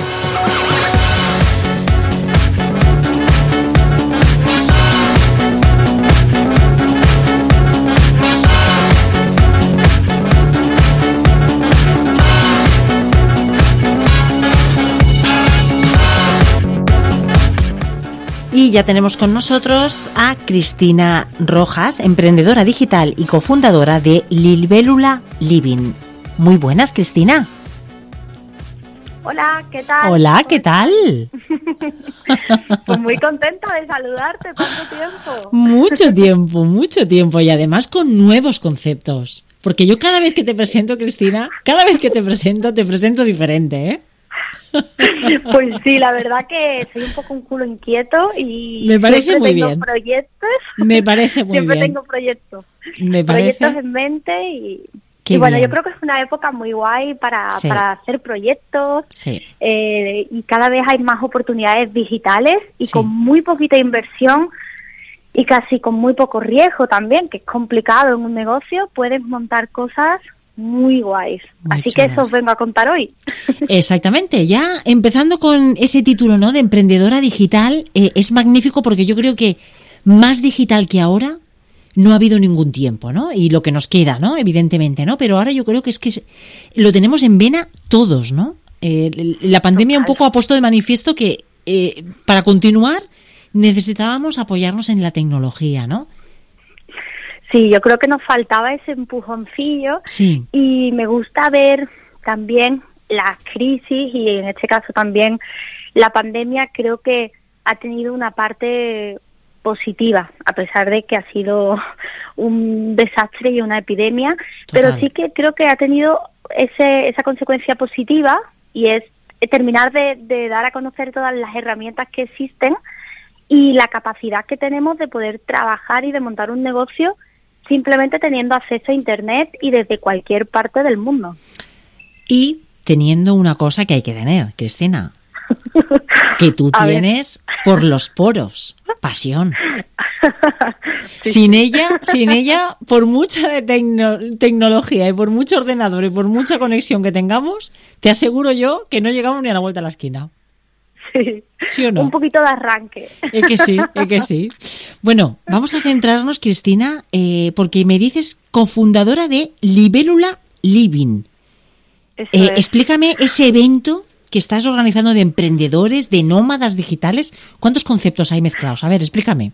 Speaker 1: Y ya tenemos con nosotros a Cristina Rojas, emprendedora digital y cofundadora de Libélula Living. Muy buenas, Cristina.
Speaker 4: Hola, ¿qué tal?
Speaker 1: Hola, ¿qué tal?
Speaker 4: Pues muy contenta de saludarte, ¿cuánto tiempo?
Speaker 1: Mucho tiempo, mucho tiempo, y además con nuevos conceptos. Porque yo cada vez que te presento, Cristina, cada vez que te presento, te presento diferente, ¿eh?
Speaker 4: Pues sí, la verdad que soy un poco un culo inquieto y
Speaker 1: me parece
Speaker 4: siempre
Speaker 1: muy
Speaker 4: tengo
Speaker 1: bien.
Speaker 4: proyectos.
Speaker 1: Me parece muy
Speaker 4: siempre
Speaker 1: bien.
Speaker 4: tengo proyectos.
Speaker 1: Me parece...
Speaker 4: Proyectos en mente y,
Speaker 1: Qué
Speaker 4: y bueno,
Speaker 1: bien.
Speaker 4: yo creo que es una época muy guay para,
Speaker 1: Sí.
Speaker 4: para hacer proyectos.
Speaker 1: Sí.
Speaker 4: Eh, y cada vez hay más oportunidades digitales y
Speaker 1: Sí.
Speaker 4: con muy poquita inversión y casi con muy poco riesgo también, que es complicado en un negocio, puedes montar cosas muy guays.
Speaker 1: Muy
Speaker 4: Así que
Speaker 1: chulas.
Speaker 4: eso os vengo a contar hoy.
Speaker 1: Exactamente, ya empezando con ese título, ¿no?, de emprendedora digital, eh, es magnífico porque yo creo que más digital que ahora no ha habido ningún tiempo, ¿no? Y lo que nos queda, ¿no?, evidentemente, ¿no? Pero ahora yo creo que es que lo tenemos en vena todos, ¿no? Eh, la pandemia un poco ha puesto de manifiesto que eh, para continuar necesitábamos apoyarnos en la tecnología, ¿no?
Speaker 4: Sí, yo creo que nos faltaba ese empujoncillo
Speaker 1: Sí.
Speaker 4: y me gusta ver también las crisis y en este caso también la pandemia creo que ha tenido una parte positiva, a pesar de que ha sido un desastre y una epidemia, pero
Speaker 1: Total.
Speaker 4: sí que creo que ha tenido ese, esa consecuencia positiva y es terminar de, de dar a conocer todas las herramientas que existen y la capacidad que tenemos de poder trabajar y de montar un negocio simplemente teniendo acceso a Internet y desde cualquier parte del mundo.
Speaker 1: Y teniendo una cosa que hay que tener, Cristina, que tú
Speaker 4: A ver.
Speaker 1: tienes por los poros, pasión.
Speaker 4: Sí,
Speaker 1: Sin ella, sin ella, por mucha de tecno- tecnología y por mucho ordenador y por mucha conexión que tengamos, te aseguro yo que no llegamos ni a la vuelta a la esquina.
Speaker 4: sí.
Speaker 1: ¿Sí o no?
Speaker 4: Un poquito de arranque.
Speaker 1: Es que sí, es que sí. Bueno, vamos a centrarnos, Cristina, eh, porque me dices cofundadora de Libélula Living.
Speaker 4: Eso
Speaker 1: Eh,
Speaker 4: es.
Speaker 1: explícame ese evento que estás organizando de emprendedores, de nómadas digitales. ¿Cuántos conceptos hay mezclados? A ver, explícame.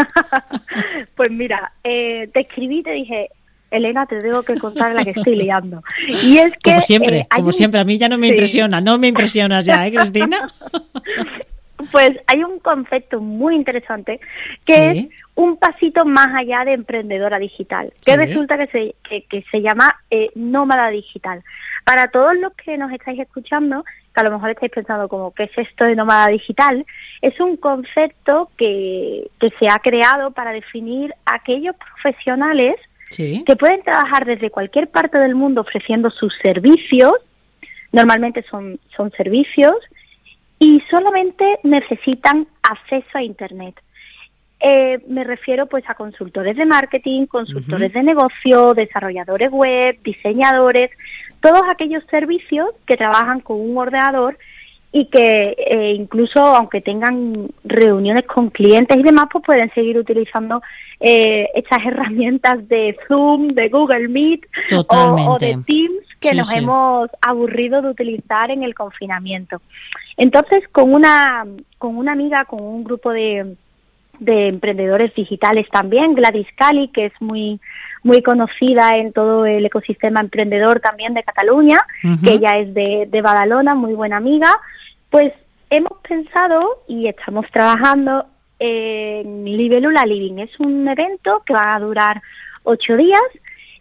Speaker 4: Pues mira, eh, te escribí y te dije, Elena, te tengo que contar la que estoy liando. Y es que
Speaker 1: Como siempre,
Speaker 4: eh, hay
Speaker 1: como
Speaker 4: un-
Speaker 1: siempre. A mí ya no me
Speaker 4: Sí.
Speaker 1: impresiona, no me impresionas ya, ¿eh, Cristina?
Speaker 4: Pues hay un concepto muy interesante que
Speaker 1: Sí.
Speaker 4: es un pasito más allá de emprendedora digital, que
Speaker 1: Sí.
Speaker 4: resulta que se, que, que se llama eh, nómada digital. Para todos los que nos estáis escuchando, que a lo mejor estáis pensando como, ¿qué es esto de nómada digital? Es un concepto que, que se ha creado para definir a aquellos profesionales
Speaker 1: Sí.
Speaker 4: que pueden trabajar desde cualquier parte del mundo ofreciendo sus servicios, normalmente son, son servicios, y solamente necesitan acceso a Internet. Eh, me refiero pues a consultores de marketing, consultores de negocio, desarrolladores web, diseñadores, todos aquellos servicios que trabajan con un ordenador y que eh, incluso aunque tengan reuniones con clientes y demás, pues pueden seguir utilizando eh, estas herramientas de Zoom, de Google Meet o, o de
Speaker 1: Totalmente.
Speaker 4: Teams que
Speaker 1: Sí,
Speaker 4: nos
Speaker 1: sí.
Speaker 4: hemos aburrido de utilizar en el confinamiento. Entonces, con una con una amiga, con un grupo de, de emprendedores digitales también, Gladys Cali, que es muy muy conocida en todo el ecosistema emprendedor también de Cataluña,
Speaker 1: Ujú.
Speaker 4: que ella es de, de Badalona, muy buena amiga, pues hemos pensado y estamos trabajando en Libélula Living. Es un evento que va a durar ocho días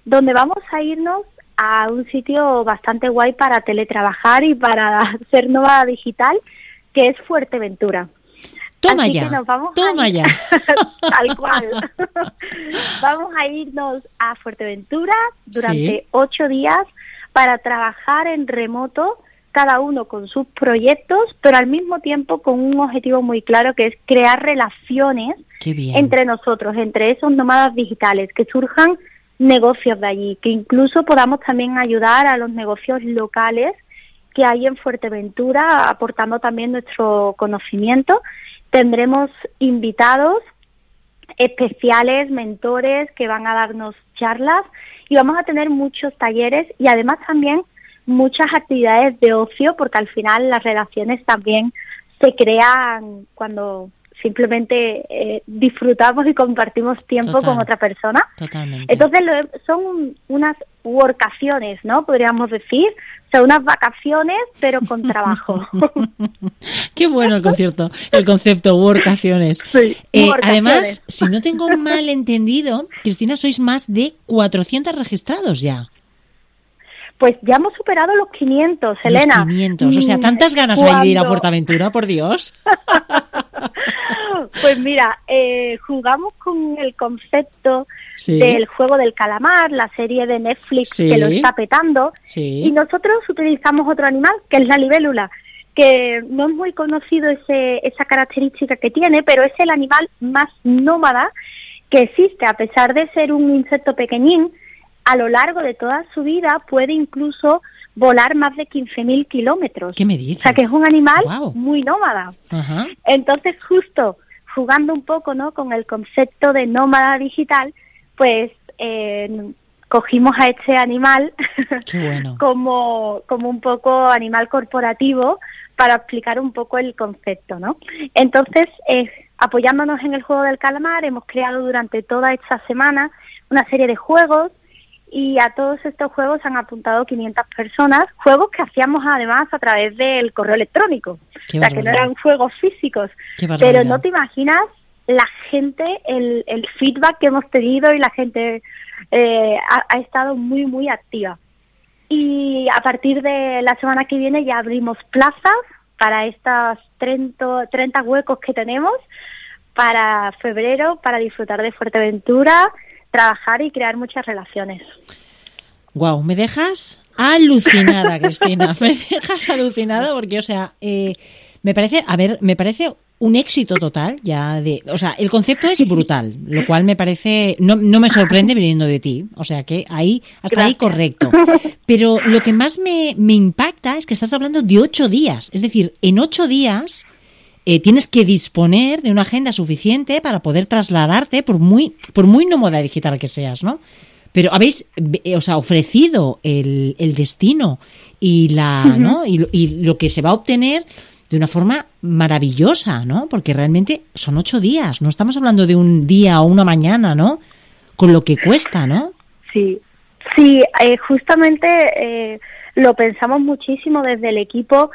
Speaker 4: donde vamos a irnos a un sitio bastante guay para teletrabajar y para ser nómada digital, que es Fuerteventura.
Speaker 1: Toma
Speaker 4: Así
Speaker 1: ya,
Speaker 4: que nos vamos
Speaker 1: toma
Speaker 4: a ir,
Speaker 1: ya.
Speaker 4: tal cual. Vamos a irnos a Fuerteventura durante
Speaker 1: Sí.
Speaker 4: ocho días para trabajar en remoto, cada uno con sus proyectos, pero al mismo tiempo con un objetivo muy claro, que es crear relaciones
Speaker 1: Qué bien.
Speaker 4: entre nosotros, entre esos nómadas digitales, que surjan negocios de allí, que incluso podamos también ayudar a los negocios locales que hay en Fuerteventura, aportando también nuestro conocimiento. Tendremos invitados especiales, mentores que van a darnos charlas y vamos a tener muchos talleres y además también muchas actividades de ocio, porque al final las relaciones también se crean cuando simplemente eh, disfrutamos y compartimos tiempo
Speaker 1: Total.
Speaker 4: con otra persona.
Speaker 1: Totalmente.
Speaker 4: Entonces lo- son unas workaciones, ¿no? Podríamos decir, o sea, unas vacaciones, pero con trabajo.
Speaker 1: Qué bueno el concepto, el concepto workaciones.
Speaker 4: Sí,
Speaker 1: Eh,
Speaker 4: workaciones.
Speaker 1: además, si no tengo mal entendido, Cristina, sois más de cuatrocientos registrados ya.
Speaker 4: Pues ya hemos superado los quinientos, Elena.
Speaker 1: Los quinientos, o sea,
Speaker 4: Mm,
Speaker 1: tantas ganas hay de ir a
Speaker 4: cuando-
Speaker 1: Fuerteventura, por Dios.
Speaker 4: Pues mira, eh, jugamos con el concepto
Speaker 1: Sí.
Speaker 4: del juego del calamar, la serie de Netflix
Speaker 1: Sí.
Speaker 4: que lo está petando,
Speaker 1: Sí.
Speaker 4: y nosotros utilizamos otro animal, que es la libélula, que no es muy conocido ese, esa característica que tiene, pero es el animal más nómada que existe. A pesar de ser un insecto pequeñín, a lo largo de toda su vida puede incluso volar más de quince mil kilómetros.
Speaker 1: ¿Qué me dices?
Speaker 4: O sea, que es un animal
Speaker 1: Guau.
Speaker 4: muy nómada.
Speaker 1: Ajá.
Speaker 4: Entonces, justo jugando un poco, ¿no?, con el concepto de nómada digital, pues eh, cogimos a este animal
Speaker 1: Qué bueno.
Speaker 4: como, como un poco animal corporativo para explicar un poco el concepto, ¿no? Entonces, eh, apoyándonos en el juego del calamar, hemos creado durante toda esta semana una serie de juegos, y a todos estos juegos han apuntado quinientas personas, juegos que hacíamos además a través del correo electrónico,
Speaker 1: Qué
Speaker 4: o sea, que no
Speaker 1: barbaridad.
Speaker 4: eran juegos físicos,
Speaker 1: Qué barbaridad.
Speaker 4: pero no te imaginas la gente, el, el feedback que hemos tenido, y la gente eh, ha, ha estado muy, muy activa. Y a partir de la semana que viene ya abrimos plazas para estas treinta, treinta huecos que tenemos para febrero, para disfrutar de Fuerteventura, trabajar y crear muchas relaciones.
Speaker 1: Wow, me dejas alucinada, Cristina. Me dejas alucinada porque, o sea, eh, me parece, a ver, me parece un éxito total ya de, o sea, el concepto es brutal, lo cual me parece, no, no me sorprende viniendo de ti, o sea que ahí, hasta ahí
Speaker 4: Gracias.
Speaker 1: correcto. Pero lo que más me, me impacta es que estás hablando de ocho días, es decir, en ocho días eh, tienes que disponer de una agenda suficiente para poder trasladarte, por muy, por muy nómada digital que seas, ¿no? Pero habéis, eh, o sea, ofrecido el, el destino y la, uh-huh. ¿no? Y, y lo que se va a obtener de una forma maravillosa, ¿no? Porque realmente son ocho días, no estamos hablando de un día o una mañana, ¿no? Con lo que cuesta, ¿no?
Speaker 4: Sí, sí, eh, justamente eh, lo pensamos muchísimo desde el equipo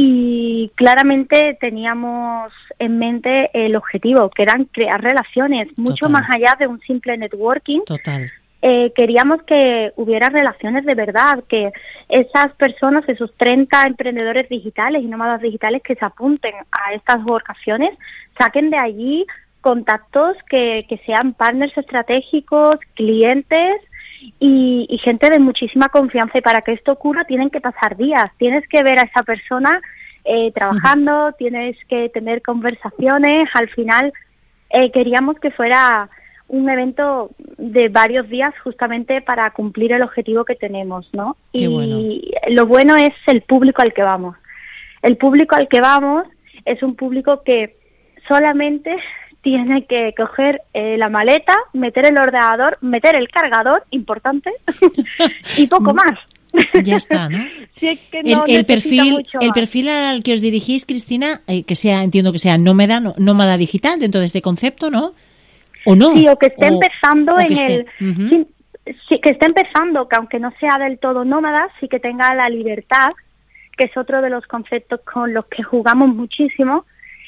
Speaker 4: y claramente teníamos en mente el objetivo, que eran crear relaciones, mucho
Speaker 1: Total.
Speaker 4: más allá de un simple networking.
Speaker 1: Total.
Speaker 4: Eh, queríamos que hubiera relaciones de verdad, que esas personas, esos treinta emprendedores digitales y nómadas digitales que se apunten a estas workaciones, saquen de allí contactos que, que sean partners estratégicos, clientes y, y gente de muchísima confianza. Y para que esto ocurra tienen que pasar días, tienes que ver a esa persona eh, trabajando, tienes que tener conversaciones. Al final eh, queríamos que fuera un evento de varios días justamente para cumplir el objetivo que tenemos, ¿no?
Speaker 1: Qué
Speaker 4: y
Speaker 1: bueno.
Speaker 4: Lo bueno es el público al que vamos. El público al que vamos es un público que solamente tiene que coger eh, la maleta, meter el ordenador, meter el cargador, importante, y poco más.
Speaker 1: Ya está, ¿no?
Speaker 4: Sí, es que no
Speaker 1: el, el
Speaker 4: necesita
Speaker 1: perfil,
Speaker 4: mucho
Speaker 1: el
Speaker 4: más.
Speaker 1: perfil al que os dirigís, Cristina, eh, que sea, entiendo que sea nómada, no- nómada digital dentro de este concepto, ¿no? ¿O no?
Speaker 4: Sí, o que esté
Speaker 1: O-
Speaker 4: empezando
Speaker 1: o que
Speaker 4: en
Speaker 1: esté-
Speaker 4: el...
Speaker 1: Ujú.
Speaker 4: sí, sí, que esté empezando, que aunque no sea del todo nómada, sí que tenga la libertad, que es otro de los conceptos con los que jugamos muchísimo,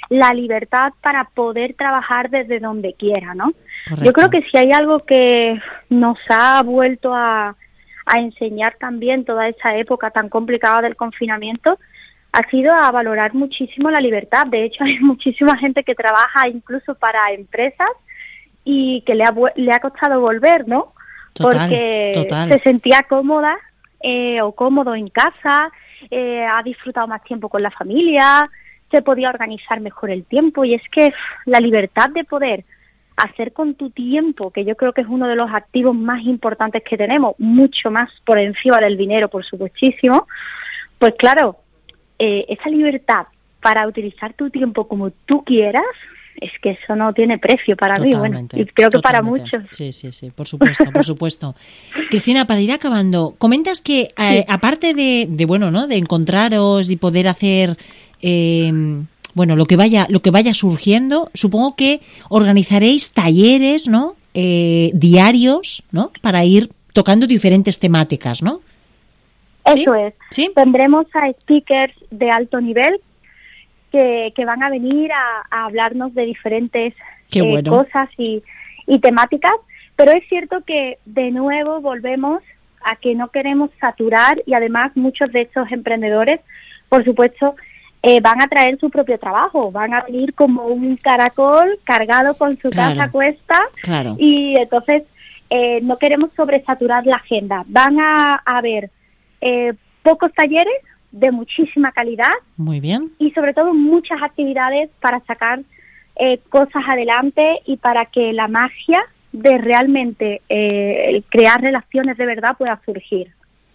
Speaker 4: la libertad para poder trabajar desde donde quiera, ¿no?
Speaker 1: Correcto.
Speaker 4: Yo creo que si hay algo que nos ha vuelto a, a enseñar también toda esa época tan complicada del confinamiento, ha sido a valorar muchísimo la libertad. De hecho, hay muchísima gente que trabaja incluso para empresas y que le ha, le ha costado volver, ¿no?
Speaker 1: Total,
Speaker 4: Porque
Speaker 1: total.
Speaker 4: se sentía cómoda eh, o cómodo en casa, eh, ha disfrutado más tiempo con la familia, se podía organizar mejor el tiempo, y es que la libertad de poder hacer con tu tiempo, que yo creo que es uno de los activos más importantes que tenemos, mucho más por encima del dinero, por supuestísimo, pues claro, eh, esa libertad para utilizar tu tiempo como tú quieras, es que eso no tiene precio para
Speaker 1: Totalmente,
Speaker 4: mí, bueno, y creo que
Speaker 1: totalmente.
Speaker 4: para muchos.
Speaker 1: Sí, sí, sí, por supuesto, por supuesto. Cristina, para ir acabando, comentas que eh, aparte de, de, bueno, ¿no?, de encontraros y poder hacer, eh, bueno, lo que vaya, lo que vaya surgiendo, supongo que organizaréis talleres, ¿no?, eh, diarios, ¿no?, para ir tocando diferentes temáticas, ¿no?
Speaker 4: Eso
Speaker 1: ¿Sí?
Speaker 4: es.
Speaker 1: ¿Sí?
Speaker 4: Tendremos a speakers de alto nivel que, que van a venir a, a hablarnos de diferentes
Speaker 1: Qué
Speaker 4: eh,
Speaker 1: bueno.
Speaker 4: cosas y, y temáticas, pero es cierto que de nuevo volvemos a que no queremos saturar, y además muchos de estos emprendedores, por supuesto, eh, van a traer su propio trabajo, van a venir como un caracol cargado con su
Speaker 1: Claro.
Speaker 4: casa a cuesta,
Speaker 1: Claro.
Speaker 4: y entonces eh, no queremos sobresaturar la agenda. Van a haber eh, pocos talleres de muchísima calidad
Speaker 1: Muy bien.
Speaker 4: y sobre todo muchas actividades para sacar eh, cosas adelante y para que la magia de realmente eh, el crear relaciones de verdad pueda surgir.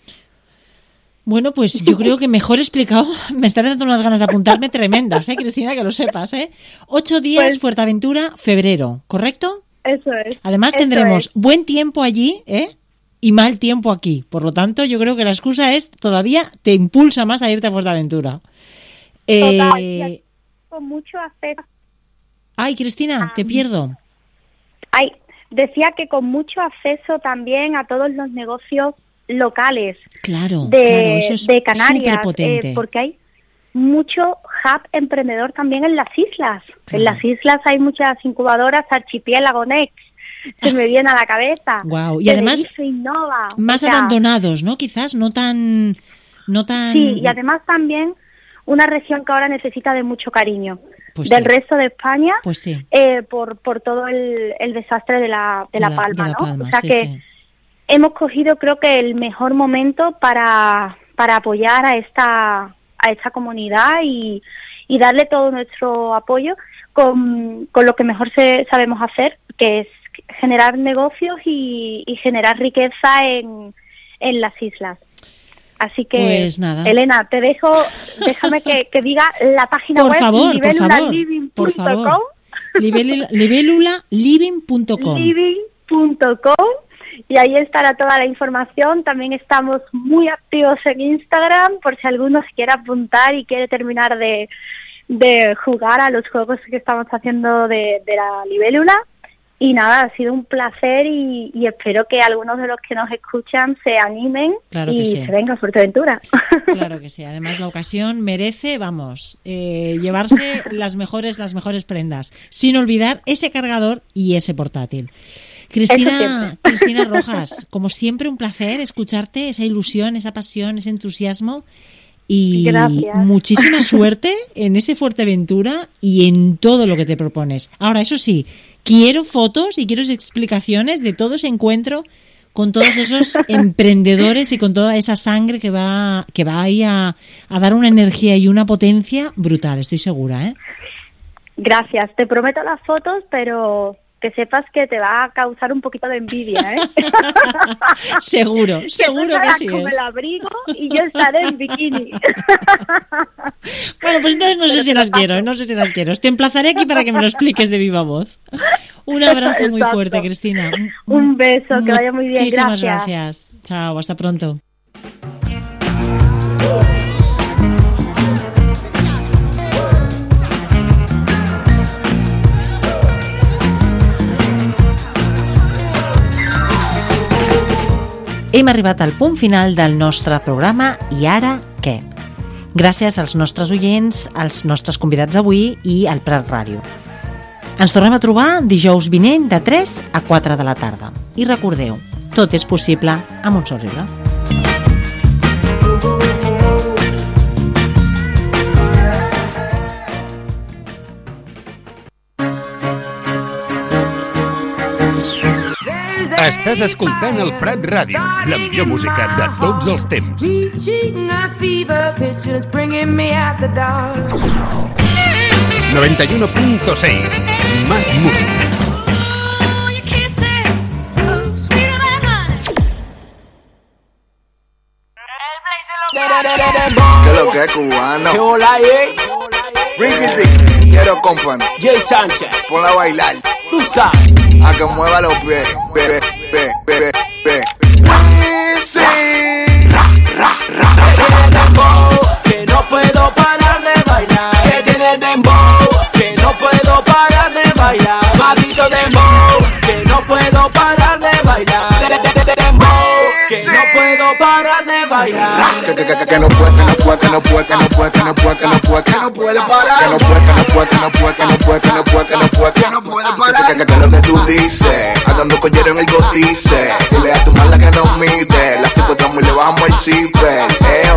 Speaker 1: Bueno, pues yo creo que mejor explicado, me están dando unas ganas de apuntarme tremendas, ¿eh, Cristina? Que lo sepas, ¿eh? Ocho días,
Speaker 4: Pues-
Speaker 1: Fuerteventura, febrero, ¿correcto?
Speaker 4: Eso es.
Speaker 1: Además
Speaker 4: eso
Speaker 1: tendremos
Speaker 4: es.
Speaker 1: buen tiempo allí, ¿eh? Y mal tiempo aquí. Por lo tanto, yo creo que la excusa es todavía te impulsa más a irte a Fuerteventura.
Speaker 4: Total,
Speaker 1: Eh,
Speaker 4: y con mucho acceso.
Speaker 1: Ay, Cristina, te
Speaker 4: Ah.
Speaker 1: pierdo.
Speaker 4: Ay, decía que con mucho acceso también a todos los negocios locales
Speaker 1: Claro,
Speaker 4: de,
Speaker 1: claro, eso es
Speaker 4: de Canarias,
Speaker 1: superpotente.
Speaker 4: eh, porque hay mucho hub emprendedor también en las islas.
Speaker 1: Claro.
Speaker 4: En las islas hay muchas incubadoras, Archipiélago Next, se me viene a la cabeza.
Speaker 1: Guau, y además
Speaker 4: Tenerife Innova,
Speaker 1: Más
Speaker 4: o sea,
Speaker 1: abandonados, ¿no? Quizás no tan... No tan...
Speaker 4: Sí, y además también una región que ahora necesita de mucho cariño
Speaker 1: Pues
Speaker 4: del
Speaker 1: sí.
Speaker 4: resto de España,
Speaker 1: Pues sí.
Speaker 4: eh, por, por todo el, el desastre de la, de la,
Speaker 1: De
Speaker 4: Palma,
Speaker 1: de La
Speaker 4: ¿no?
Speaker 1: Palma,
Speaker 4: o sea
Speaker 1: sí,
Speaker 4: que
Speaker 1: sí.
Speaker 4: hemos cogido, creo que el mejor momento para, para apoyar a esta a esta comunidad y, y darle todo nuestro apoyo con, con lo que mejor se, sabemos hacer, que es generar negocios y, y generar riqueza en, en las islas. Así que,
Speaker 1: Pues nada.
Speaker 4: Elena, te dejo, déjame que, que diga la página
Speaker 1: Por
Speaker 4: web
Speaker 1: favor, por favor,
Speaker 4: libelula living
Speaker 1: por
Speaker 4: punto com.
Speaker 1: favor. Libelula- libelula living punto com.
Speaker 4: living punto com, y ahí estará toda la información. También estamos muy activos en Instagram por si alguno se quiere apuntar y quiere terminar de, de jugar a los juegos que estamos haciendo de, de la libélula. Y nada, ha sido un placer y, y espero que algunos de los que nos escuchan se animen
Speaker 1: Claro que
Speaker 4: y
Speaker 1: sí.
Speaker 4: se vengan a Fuerteventura.
Speaker 1: Claro que sí. Además, la ocasión merece, vamos, eh, llevarse las mejores, las mejores prendas, sin olvidar ese cargador y ese portátil. Cristina,
Speaker 4: siempre.
Speaker 1: Cristina Rojas, como siempre, un placer escucharte, esa ilusión, esa pasión, ese entusiasmo. Y
Speaker 4: Gracias.
Speaker 1: muchísima suerte en ese Fuerteventura y en todo lo que te propones. Ahora, eso sí, quiero fotos y quiero explicaciones de todo ese encuentro con todos esos emprendedores y con toda esa sangre que va que va ahí a, a dar una energía y una potencia brutal, estoy segura, ¿eh?
Speaker 4: Gracias, te prometo las fotos, pero que sepas que te va a causar un poquito de envidia, ¿eh?
Speaker 1: Seguro,
Speaker 4: Que
Speaker 1: seguro
Speaker 4: tú
Speaker 1: que
Speaker 4: estarás
Speaker 1: sí
Speaker 4: con
Speaker 1: es.
Speaker 4: el abrigo y yo estaré en bikini.
Speaker 1: Bueno, pues entonces no sé si las quiero, no sé si las quiero. Te emplazaré aquí para que me lo expliques de viva voz. Un abrazo muy
Speaker 4: Exacto.
Speaker 1: fuerte, Cristina.
Speaker 4: Un beso, que vaya muy bien,
Speaker 1: Muchísimas
Speaker 4: gracias.
Speaker 1: gracias. Chao, hasta pronto. Hem arribat al punt final del nostre programa I ara què? Gràcies als nostres oients, als nostres convidats avui i al Prat Ràdio. Ens tornem a trobar dijous vinent de tres a quatre de la tarda. I recordeu, tot és possible amb un somriure.
Speaker 5: Estàs escoltant el Prat Ràdio, la millor música de tots els temps. noventa y uno punto seis, más música.
Speaker 6: ¿Qué lo que es cubano? ¿Qué bola es? Ricky Dick, Quiero Company, Jay Sánchez, ponla a bailar, tú sabes, a que mueva los pies, pe, pe, pe, pe, sí. Ra, ra, ra, tiene dembow, que no puedo parar de bailar. Que tiene dembow, que no puedo parar de bailar. Maldito dembow, que no puedo parar de bailar. Dembow, que no puedo parar de bailar. Que, que, que, que no puede, que no puede, que no puede, que no puede, que no puede, que no puede, que no puede parar. Que no puede, que no puede, que no puede, que no puede, que no puede, que no puede, que no puede parar. Que, que, que lo que tú dices, andando con hielo en el gotice. Dile a tu mala que no mide, la secuestramos y le bajamos el zipper.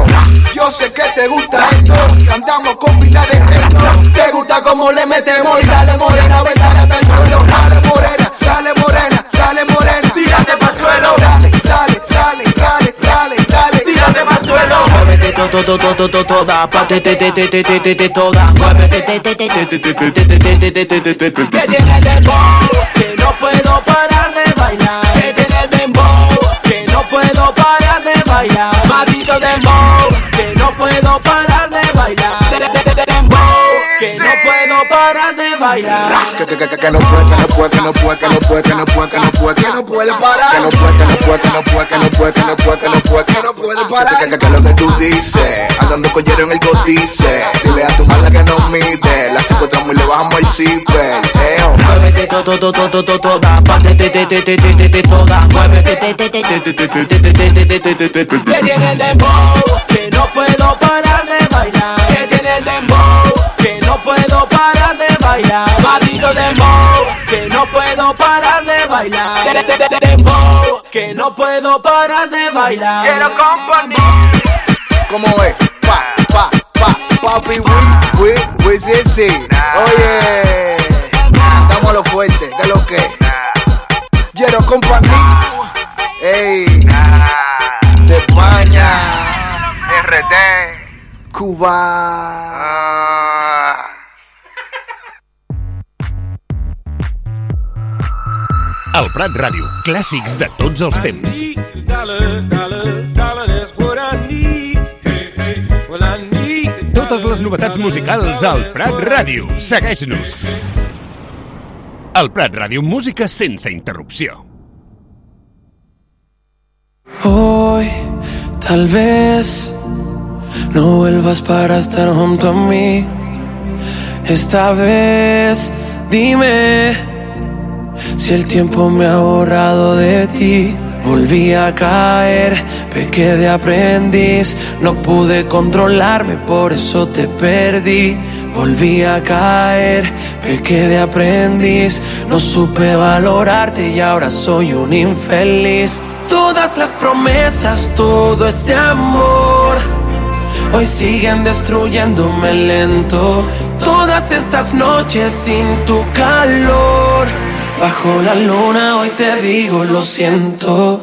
Speaker 6: Yo sé que te gusta esto, cantamos con pila de gesto. Te gusta como le metemos y dale morena, ventana hasta el suelo. Dale morena, dale morena, dale morena, tírate pa'l suelo. Dale, dale, dale, dale, dale, dale, tírate pa'l suelo. Muévete todo, todo, todo, toda, pa' te, te, te, te, te, te, te, te, toda. Muévete, te, te, te, te, te, te, te, te, te, te, te, te. Que tiene dembow, que no puedo parar de bailar. Que tiene dembow, que no puedo parar de bailar. Maldito dembow, que no puedo parar de bailar. Dembow, que no puedo parar de bailar. Que, que, que, que no puede, que no puede, que no puede, que no puede, que no puede, que no puede, que no puede parar. Que no puede, que no puede, que no puede, que no puede, que no puede, que no puede, que no puede parar. Que, que, que, que lo que tú dices, andando con hielo en el gotice. Dile a tu mala que no mide, la secuestramos y le bajamos el zipper. Muévete todo, todo, todo, todo, toda, pa' te, te, te, te, te, te, te, toda. Muévete, te, te, te, te, te, te, te, te, te, te, te, te. Que tiene el dembow, que no puedo parar de bailar. Que tiene el dembow, que no puedo parar de bailar. Maldito dembow, que no puedo parar de bailar. Dembow, que no puedo parar de bailar. Quiero compartir. ¿Cómo es? Pa, pa, pa, papi, we, we, we, sí, sí. Oye, damos lo fuerte, de lo que quiero compartir. Ey, de España, R T, Cuba.
Speaker 5: El Prat Ràdio, clàssics de tots els temps. Totes les novetats musicals al Prat Ràdio. Segueix-nos. El Prat Ràdio, música sense interrupció.
Speaker 7: Hoy, tal vez, no vuelvas para estar junto a mí. Esta vez, dime si el tiempo me ha borrado de ti. Volví a caer, pequé de aprendiz. No pude controlarme, por eso te perdí. Volví a caer, pequé de aprendiz. No supe valorarte y ahora soy un infeliz. Todas las promesas, todo ese amor, hoy siguen destruyéndome lento. Todas estas noches sin tu calor, bajo la luna hoy te digo lo siento.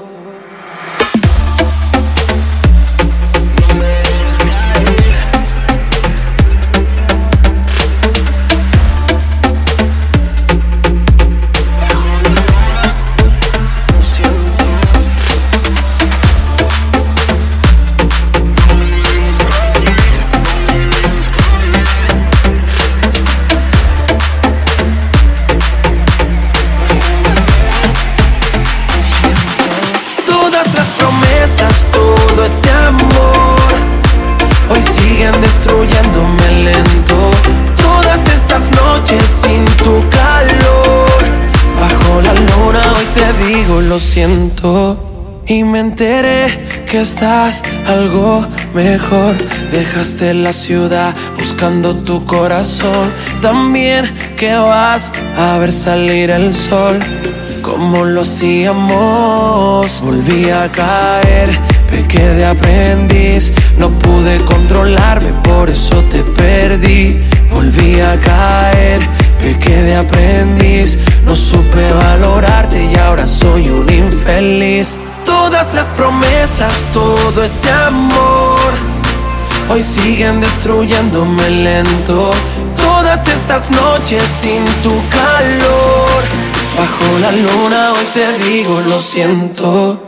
Speaker 7: Destruyéndome lento. Todas estas noches sin tu calor, bajo la luna hoy te digo lo siento. Y me enteré que estás algo mejor. Dejaste la ciudad buscando tu corazón. También que vas a ver salir el sol como lo hacíamos. Volví a caer, pequé de aprendiz. No pude controlarme, por eso te perdí. Volví a caer, pequé de aprendiz. No supe valorarte y ahora soy un infeliz. Todas las promesas, todo ese amor, hoy siguen destruyéndome lento. Todas estas noches sin tu calor, bajo la luna hoy te digo lo siento.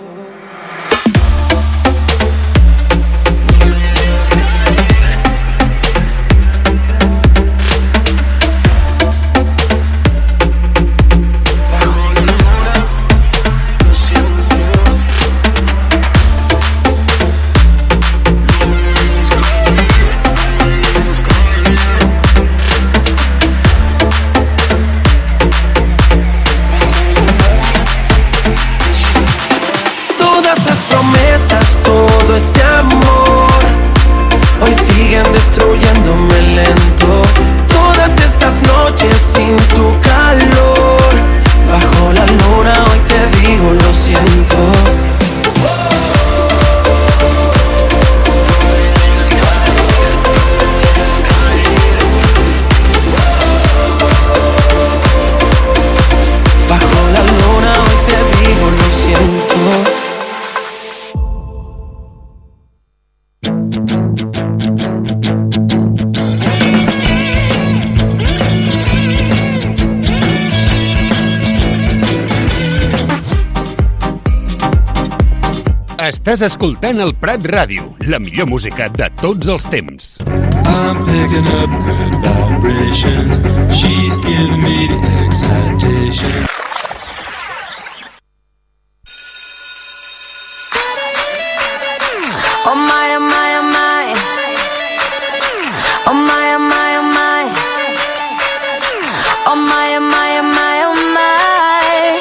Speaker 7: Todo ese amor, hoy siguen destruyéndome lento. Todas estas noches sin tu calor, bajo la luna hoy te digo lo siento. Bajo la luna hoy te digo lo siento.
Speaker 5: Estàs escoltant el Prat Ràdio, la millor música de tots els temps.
Speaker 8: I'm picking up good vibrations. She's giving me the excitation.
Speaker 9: Oh my, oh my, oh my. Oh my, oh my, oh my. Oh my, oh my, oh my, oh my.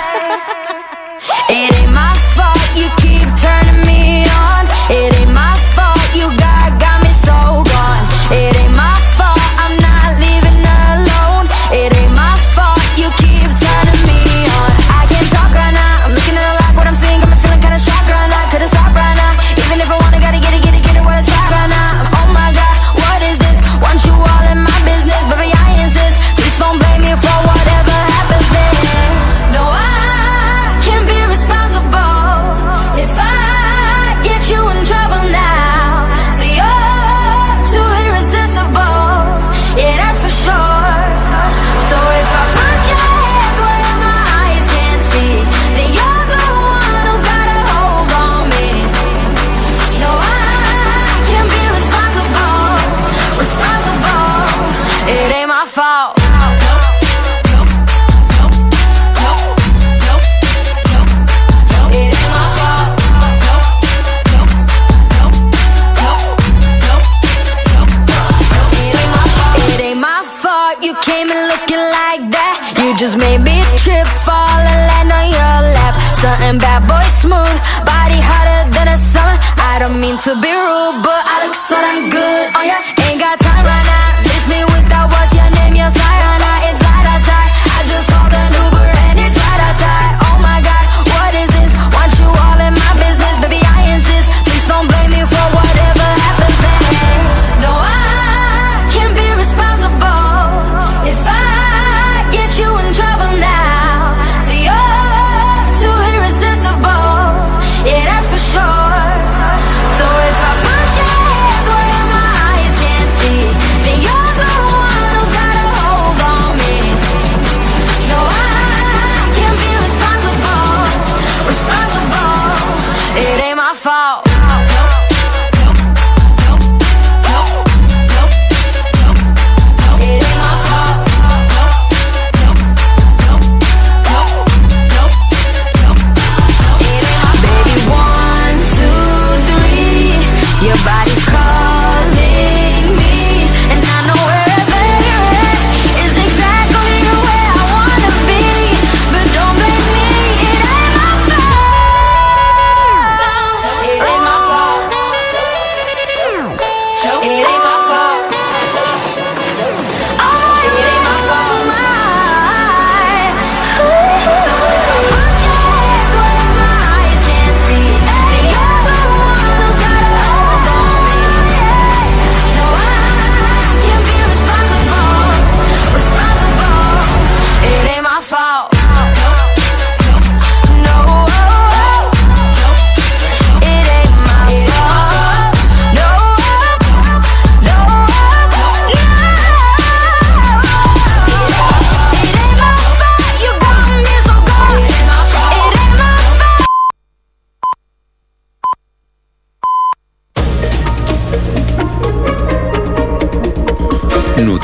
Speaker 9: It ain't my fault you keep turning me on. It ain't my fault you got, got me so gone. It ain't my fault I'm not leaving alone. It ain't my fault you keep turning me on. I can't talk right now, I'm looking at like what I'm seeing. Got me feeling kinda shocked right now, couldn't stop right now. Even if I wanna, gotta get it, get it, get it where it's at right now. Oh my God, what is this? Want you all in my business, baby I insist. Please don't blame me for whatever happens then. No, I can't be responsible if I get you in trouble now. So you're too irresistible, yeah that's for sure. So if I put your hands where my eyes can't see, then you're the one who's got a hold on me. No, I can't be responsible, responsible. It ain't my fault. You came in looking like that. You just made me trip, fall and land on your lap. Something bad boy smooth, body hotter than a summer. I don't mean to be rude, but I look so damn good on ya. Ain't got time right now. Miss me with that, what's your name? Your side, it's light outside. I just called an Uber and it's right outside. Oh my God, what is this? Want you all in my business, baby I insist. Please don't blame me for whatever happens then. No, I can't be responsible if I get you in trouble now. So you're too irresistible, yeah that's for sure. So if I put your hands where my eyes can't see, then you're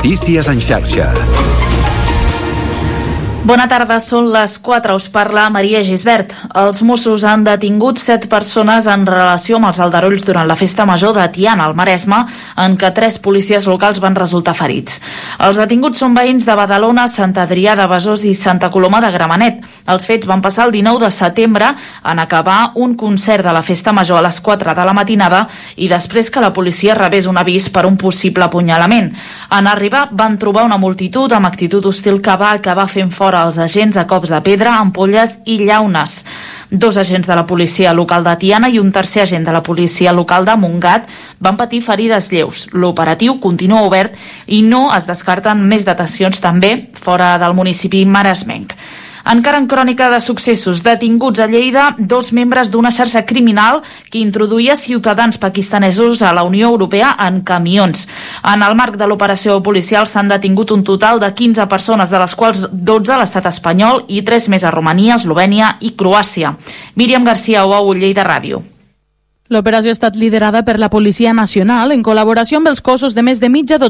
Speaker 10: Notícies en xarxa.
Speaker 11: Bona tarda, són les quatre, us parla Maria Gisbert. Els Mossos han detingut set persones en relació amb els aldarulls durant la festa major de Tiana, al Maresme, en què tres policies locals van resultar ferits. Els detinguts són veïns de Badalona, Sant Adrià de Besòs i Santa Coloma de Gramenet. Els fets van passar el dinou de setembre en acabar un concert de la festa major a les quatre de la matinada i després que la policia rebés un avís per un possible apunyalament. En arribar van trobar una multitud amb actitud hostil que va acabar fent fora els agents a cops de pedra, ampolles i llaunes. Dos agents de la policia local de Tiana i un tercer agent de la policia local de Montgat van patir ferides lleus. L'operatiu continua obert i no es descarten més detencions també fora del municipi maresmenc. Encara en crònica de successos, detinguts a Lleida dos membres d'una xarxa criminal que introduïa ciutadans pakistanesos a la Unió Europea en camions. En el marc de l'operació policial s'han detingut un total de quinze persones, de les quals dotze a l'estat espanyol i tres més a Romania, Eslovènia i Croàcia. Míriam García, O A U, Lleida Ràdio.
Speaker 12: L'operació ha estat liderada per la Policia Nacional en col·laboració amb els cossos de més de mitja